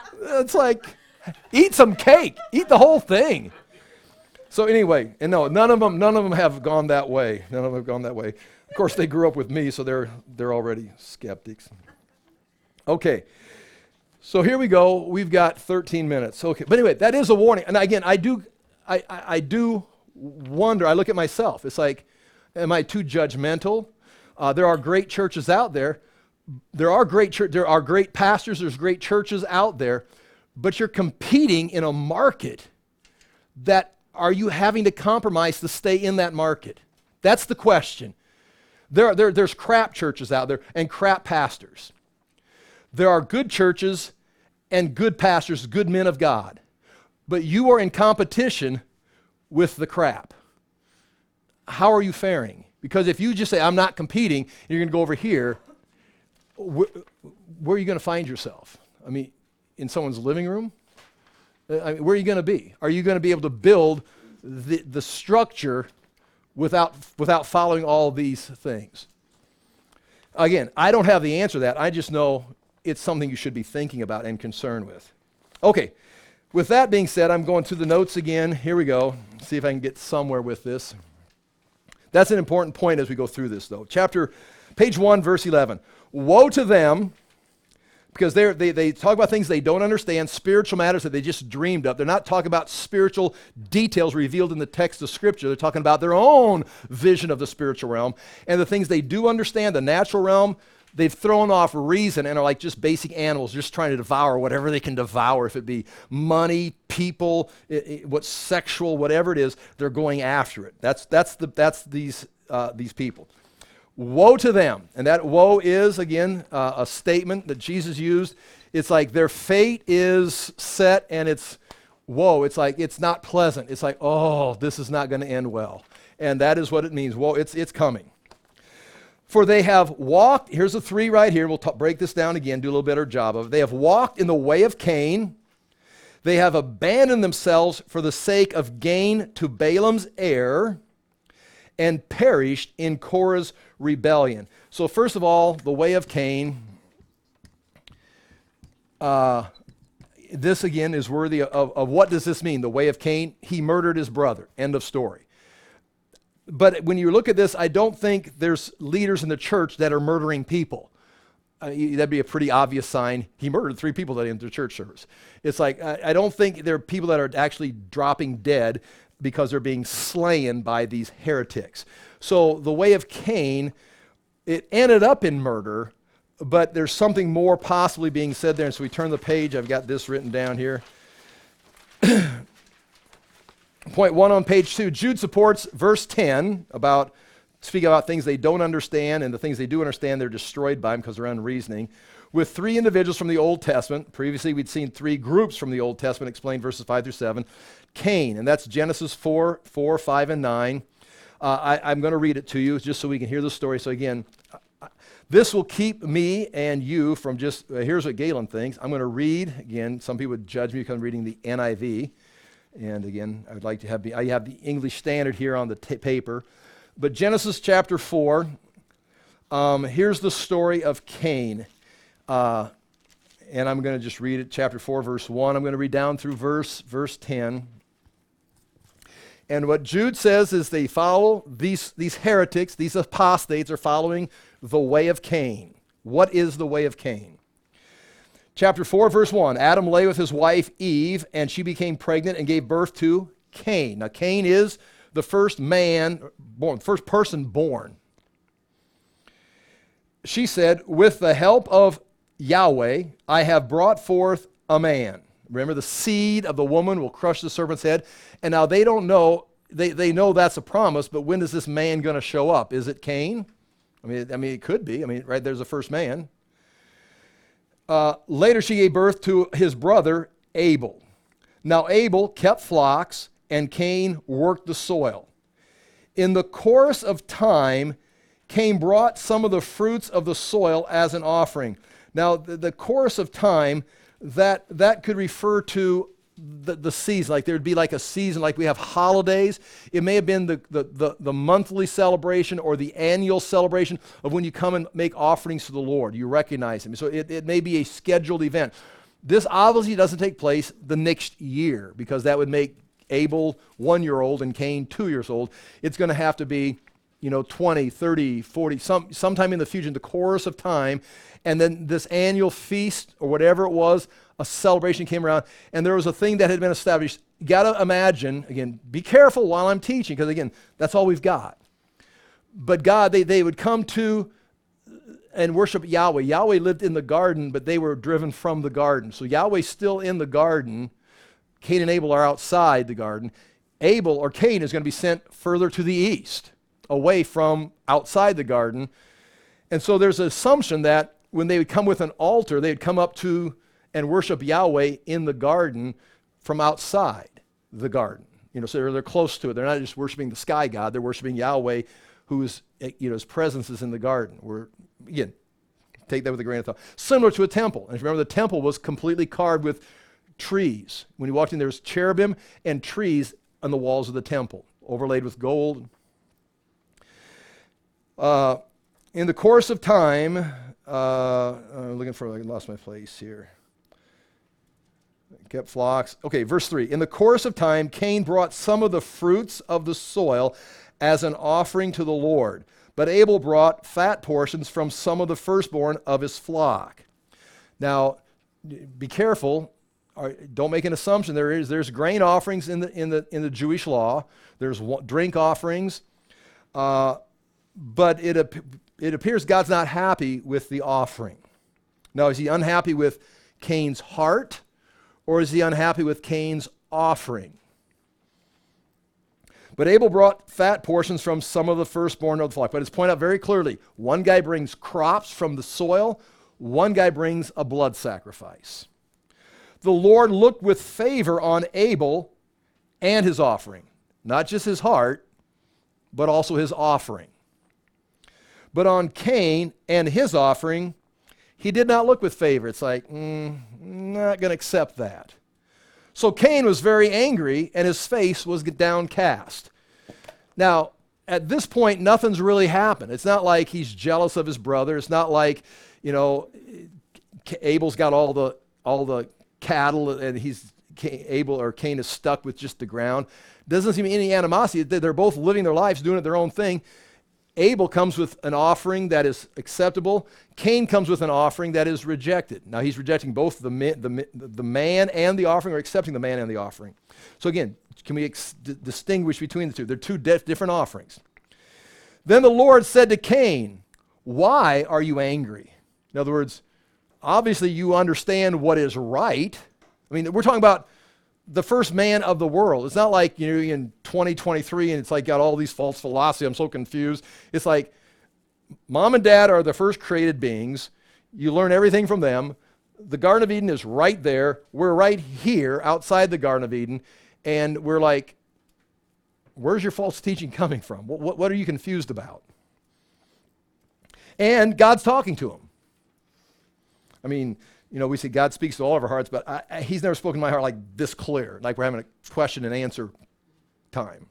eat some cake. Eat the whole thing. So anyway, and no, none of them have gone that way. None of them have gone that way. Of course, they grew up with me, so they're already skeptics. Okay, so here we go. We've got 13 minutes. Okay, but anyway, that is a warning. And again, I do wonder. I look at myself. It's like, am I too judgmental? There are great churches out there. There are great pastors. There's great churches out there. But you're competing in a market that, are you having to compromise to stay in that market? That's the question. There's crap churches out there and crap pastors. There are good churches and good pastors, good men of God. But you are in competition with the crap. How are you faring? Because if you just say, I'm not competing, and you're going to go over here, where are you going to find yourself? I mean, in someone's living room? Where are you going to be? Are you going to be able to build the structure without following all these things? Again, I don't have the answer to that. I just know it's something you should be thinking about and concerned with. Okay, with that being said, I'm going through the notes again. Here we go. See if I can get somewhere with this. That's an important point as we go through this, though. Page 1, verse 11. Woe to them, because they talk about things they don't understand, spiritual matters that they just dreamed up. They're not talking about spiritual details revealed in the text of Scripture. They're talking about their own vision of the spiritual realm. And the things they do understand, the natural realm, they've thrown off reason and are like just basic animals, just trying to devour whatever they can devour. If it be money, people, what's sexual, whatever it is, they're going after it. That's these people. Woe to them. And that woe is, again, a statement that Jesus used. It's like their fate is set and it's woe. It's like it's not pleasant. It's like, oh, this is not going to end well. And that is what it means. Woe, it's coming. For they have walked, here's the 3 right here. We'll break this down again, do a little better job of it. They have walked in the way of Cain. They have abandoned themselves for the sake of gain to Balaam's error, and perished in Korah's rebellion. So first of all, the way of Cain. This again is worthy of what does this mean? The way of Cain, he murdered his brother. End of story. But when you look at this, I don't think there's leaders in the church that are murdering people. That'd be a pretty obvious sign. He murdered 3 people that entered the church service. It's like, I don't think there are people that are actually dropping dead because they're being slain by these heretics. So the way of Cain, it ended up in murder, but there's something more possibly being said there. And so we turn the page. I've got this written down here. Point 1 on page 2, Jude supports verse 10 about speaking about things they don't understand, and the things they do understand, they're destroyed by them because they're unreasoning, with 3 individuals from the Old Testament. Previously, we'd seen 3 groups from the Old Testament explained verses 5 through 7. Cain, and that's Genesis 4, 5, and 9. I'm going to read it to you just so we can hear the story. So again, this will keep me and you from just, here's what Galen thinks. I'm going to read, again, some people would judge me because I'm reading the NIV. And again, I would like to have I have the English Standard here on the paper. But Genesis chapter 4, here's the story of Cain. And I'm going to just read it, chapter 4, verse 1. I'm going to read down through verse 10. And what Jude says is they follow, these heretics, these apostates are following the way of Cain. What is the way of Cain? Chapter 4, verse 1, Adam lay with his wife Eve, and she became pregnant and gave birth to Cain. Now, Cain is the first man born, first person born. She said, with the help of Yahweh, I have brought forth a man. Remember, the seed of the woman will crush the serpent's head. And now they don't know, they know that's a promise, but when is this man going to show up? Is it Cain? I mean, it could be. I mean, right, there's the first man. Later she gave birth to his brother, Abel. Now Abel kept flocks, and Cain worked the soil. In the course of time, Cain brought some of the fruits of the soil as an offering. Now, the course of time, that could refer to the season. Like there'd be like a season, like we have holidays. It may have been the monthly celebration or the annual celebration of when you come and make offerings to the Lord. You recognize him. So it may be a scheduled event. This obviously doesn't take place the next year because that would make Abel 1-year-old and Cain 2 years old. It's going to have to be 20, 30, 40, sometime in the future, in the course of time. And then this annual feast or whatever it was, a celebration came around, and there was a thing that had been established. You got to imagine, again, be careful while I'm teaching, because again, that's all we've got. But God, they would come to and worship Yahweh. Yahweh lived in the garden, but they were driven from the garden. So Yahweh's still in the garden. Cain and Abel are outside the garden. Abel, or Cain, is going to be sent further to the east, away from outside the garden. And so there's an assumption that when they would come with an altar, they'd come up to and worship Yahweh in the garden from outside the garden. So they're close to it. They're not just worshiping the sky god. They're worshiping Yahweh, who's, his presence is in the garden. Again, take that with a grain of salt. Similar to a temple. And if you remember, the temple was completely carved with trees. When you walked in, there was cherubim and trees on the walls of the temple, overlaid with gold. In the course of time, I'm looking for, I lost my place here. Kept flocks. Okay, verse 3. In the course of time, Cain brought some of the fruits of the soil as an offering to the Lord, but Abel brought fat portions from some of the firstborn of his flock. Now, be careful. Don't make an assumption. There's grain offerings in the Jewish law. There's drink offerings, but it appears God's not happy with the offering. Now, is he unhappy with Cain's heart, or is he unhappy with Cain's offering? But Abel brought fat portions from some of the firstborn of the flock. But it's pointed out very clearly, one guy brings crops from the soil, one guy brings a blood sacrifice. The Lord looked with favor on Abel and his offering. Not just his heart, but also his offering. But on Cain and his offering, he did not look with favor. It's like, not going to accept that. So Cain was very angry, and his face was downcast. Now, at this point, nothing's really happened. It's not like he's jealous of his brother. It's not like, Abel's got all the cattle, and he's Cain is stuck with just the ground. Doesn't seem any animosity. They're both living their lives, doing it their own thing. Abel comes with an offering that is acceptable. Cain comes with an offering that is rejected. Now he's rejecting both the man and the offering, or accepting the man and the offering. So again, can we distinguish between the two? They're two different offerings. Then the Lord said to Cain, "Why are you angry?" In other words, obviously you understand what is right. I mean, we're talking about the first man of the world. It's not like, in 2023 and it's like got all these false philosophy. I'm so confused. It's like mom and dad are the first created beings. You learn everything from them. The Garden of Eden is right there. We're right here outside the Garden of Eden. And we're like, where's your false teaching coming from? What are you confused about? And God's talking to him. I mean, we say God speaks to all of our hearts, but he's never spoken to my heart like this clear, like we're having a question and answer time.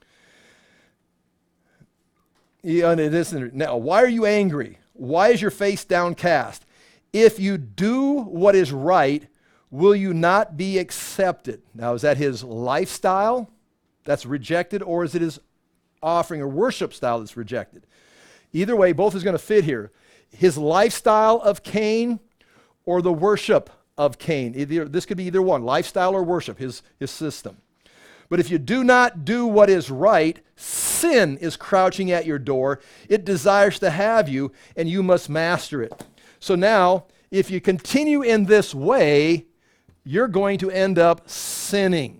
Now, why are you angry? Why is your face downcast? If you do what is right, will you not be accepted? Now, is that his lifestyle that's rejected, or is it his offering or worship style that's rejected? Either way, both is going to fit here. His lifestyle of Cain, or the worship of Cain. This could be either one, lifestyle or worship, his system. But if you do not do what is right, sin is crouching at your door. It desires to have you, and you must master it. So now, if you continue in this way, you're going to end up sinning.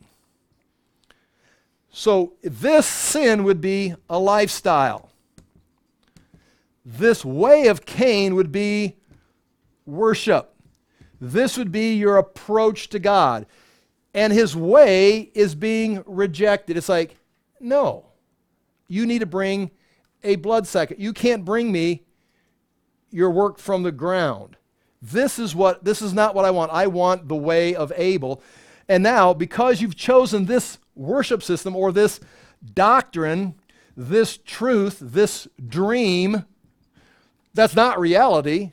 So this sin would be a lifestyle. This way of Cain would be worship. This would be your approach to God. And his way is being rejected. It's like, no, you need to bring a blood sacrifice. You can't bring me your work from the ground. This is not what I want. I want the way of Abel. And now, because you've chosen this worship system or this doctrine, this truth, this dream, that's not reality.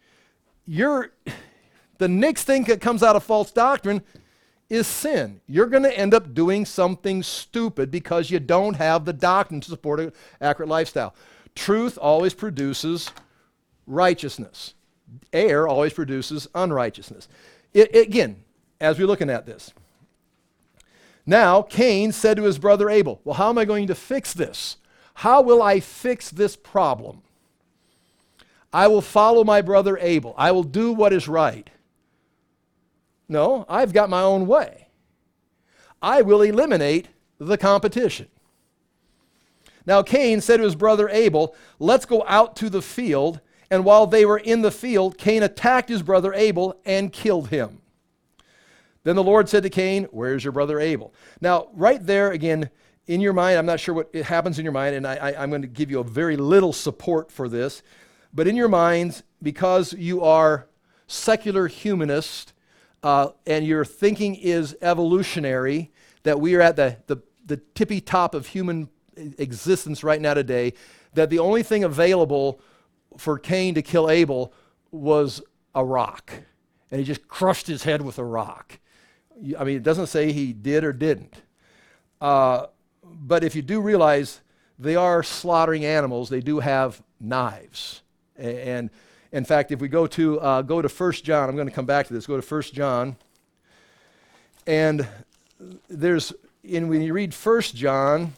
The next thing that comes out of false doctrine is sin. You're going to end up doing something stupid because you don't have the doctrine to support an accurate lifestyle. Truth always produces righteousness. Error always produces unrighteousness. Again, as we're looking at this. Now, Cain said to his brother Abel, well, how am I going to fix this? How will I fix this problem? I will follow my brother Abel. I will do what is right. No, I've got my own way. I will eliminate the competition. Now Cain said to his brother Abel, let's go out to the field. And while they were in the field, Cain attacked his brother Abel and killed him. Then the Lord said to Cain, where's your brother Abel? Now, right there again, in your mind, I'm not sure what happens in your mind, and I'm going to give you a very little support for this. But in your minds, because you are secular humanist, and your thinking is evolutionary, that we are at the tippy top of human existence right now today, that the only thing available for Cain to kill Abel was a rock. And he just crushed his head with a rock. I mean, it doesn't say he did or didn't. But if you do realize they are slaughtering animals, they do have knives. And in fact, if we go to 1 John, I'm going to come back to this, go to 1 John. And when you read 1 John,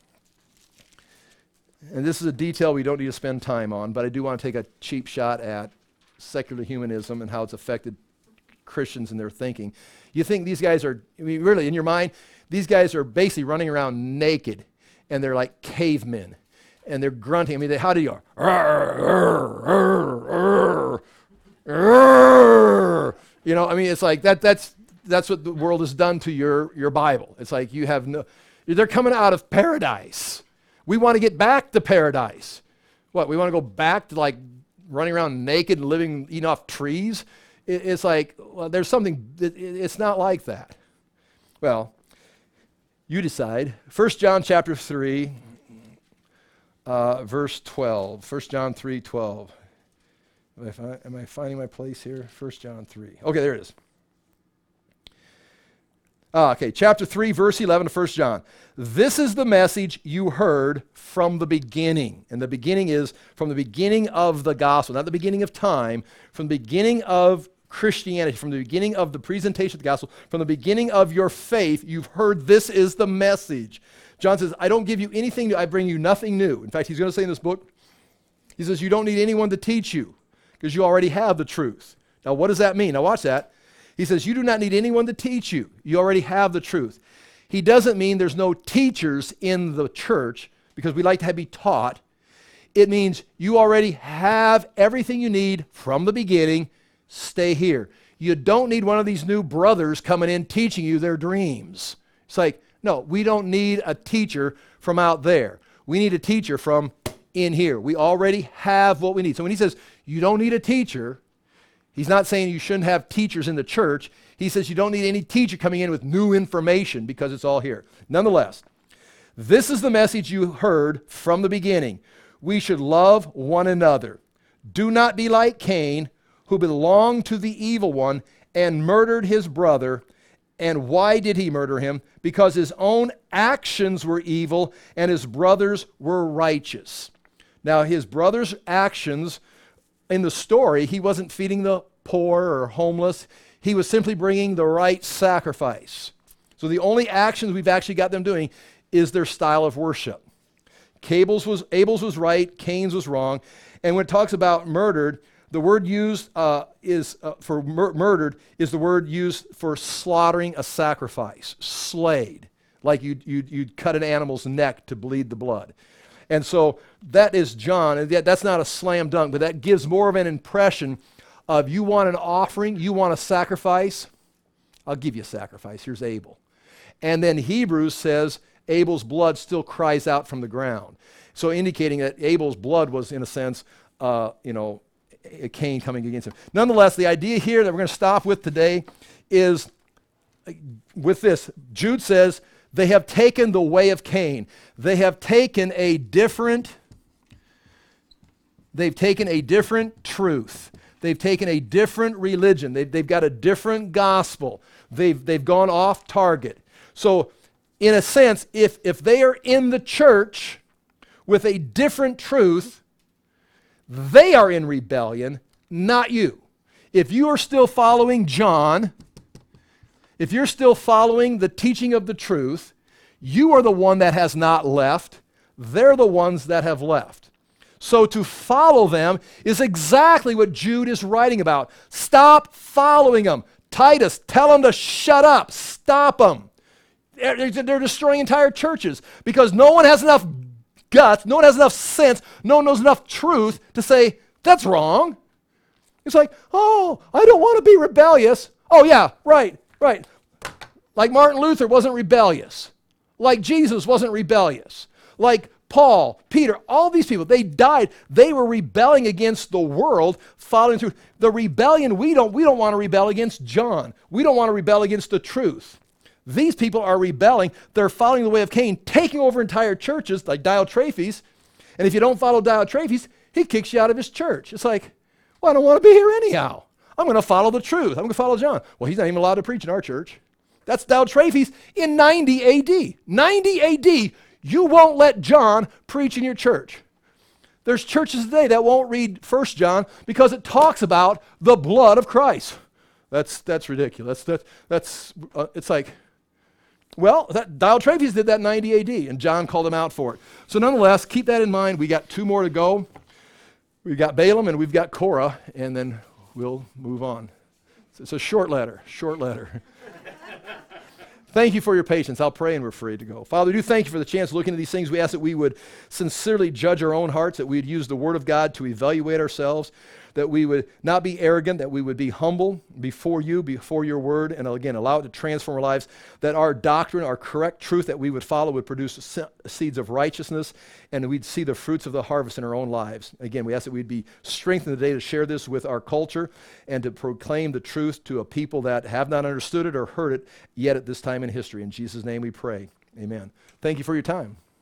and this is a detail we don't need to spend time on, but I do want to take a cheap shot at secular humanism and how it's affected Christians in their thinking. You think these guys are, I mean, really, in your mind, these guys are basically running around naked, and they're like cavemen, and they're grunting. I mean, how do you you know, I mean, it's like that's what the world has done to your Bible. It's like they're coming out of paradise. We want to get back to paradise. What, we want to go back to like running around naked and eating off trees? It's like, well, there's something, it's not like that. Well, you decide. 1 John chapter 3, verse 12. 1 John 3, 12. Am I finding my place here? 1 John 3. Okay, there it is. Okay, chapter 3, verse 11 of 1 John. This is the message you heard from the beginning. And the beginning is from the beginning of the gospel, not the beginning of time, from the beginning of Christianity, from the beginning of the presentation of the gospel, from the beginning of your faith, you've heard this is the message. John says, I don't give you anything new, I bring you nothing new. In fact, he's going to say in this book, he says, you don't need anyone to teach you because you already have the truth. Now, what does that mean? Now, watch that. He says, you do not need anyone to teach you. You already have the truth. He doesn't mean there's no teachers in the church because we like to be taught. It means you already have everything you need from the beginning. Stay here. You don't need one of these new brothers coming in teaching you their dreams. It's like, no, we don't need a teacher from out there. We need a teacher from in here. We already have what we need. So when he says you don't need a teacher, he's not saying you shouldn't have teachers in the church. He says you don't need any teacher coming in with new information because it's all here. Nonetheless, this is the message you heard from the beginning. We should love one another. Do not be like Cain, who belonged to the evil one and murdered his brother. And why did he murder him? Because his own actions were evil and his brothers were righteous. Now, his brother's actions in the story, he wasn't feeding the poor or homeless. He was simply bringing the right sacrifice. So the only actions we've actually got them doing is their style of worship. Abel's was right, Cain's was wrong. And when it talks about murdered, the word used for murdered is the word used for slaughtering a sacrifice, slayed, like you'd cut an animal's neck to bleed the blood. And so that is John, and that's not a slam dunk, but that gives more of an impression of you want an offering, you want a sacrifice, I'll give you a sacrifice, here's Abel. And then Hebrews says Abel's blood still cries out from the ground. So indicating that Abel's blood was, in a sense, Cain coming against him. Nonetheless, the idea here that we're going to stop with today is with this. Jude says, they have taken the way of Cain. They have taken a different truth. They've taken a different religion. They've got a different gospel. They've gone off target. So, in a sense, if they are in the church with a different truth, they are in rebellion, not you. If you are still following John, if you're still following the teaching of the truth, you are the one that has not left. They're the ones that have left. So to follow them is exactly what Jude is writing about. Stop following them. Titus, tell them to shut up. Stop them. They're destroying entire churches because no one has enough guts, no one has enough sense, no one knows enough truth to say, that's wrong. It's like, oh, I don't want to be rebellious. Oh yeah, right. Like Martin Luther wasn't rebellious. Like Jesus wasn't rebellious. Like Paul, Peter, all these people, they died. They were rebelling against the world, following through. The rebellion, we don't want to rebel against John. We don't want to rebel against the truth. These people are rebelling. They're following the way of Cain, taking over entire churches like Diotrephes. And if you don't follow Diotrephes, he kicks you out of his church. It's like, well, I don't want to be here anyhow. I'm going to follow the truth. I'm going to follow John. Well, he's not even allowed to preach in our church. That's Diotrephes in 90 AD. 90 AD, you won't let John preach in your church. There's churches today that won't read 1 John because it talks about the blood of Christ. That's ridiculous. It's like, well, Diotrephes did that in 90 AD, and John called him out for it. So nonetheless, keep that in mind. We got 2 more to go. We've got Balaam and we've got Korah, and then we'll move on. It's a short letter. Thank you for your patience. I'll pray and we're free to go. Father, we do thank you for the chance to look into these things. We ask that we would sincerely judge our own hearts, that we'd use the Word of God to evaluate ourselves, that we would not be arrogant, that we would be humble before you, before your Word, and again, allow it to transform our lives, that our doctrine, our correct truth that we would follow would produce seeds of righteousness, and we'd see the fruits of the harvest in our own lives. Again, we ask that we'd be strengthened today to share this with our culture and to proclaim the truth to a people that have not understood it or heard it yet at this time in history. In Jesus' name we pray. Amen. Thank you for your time.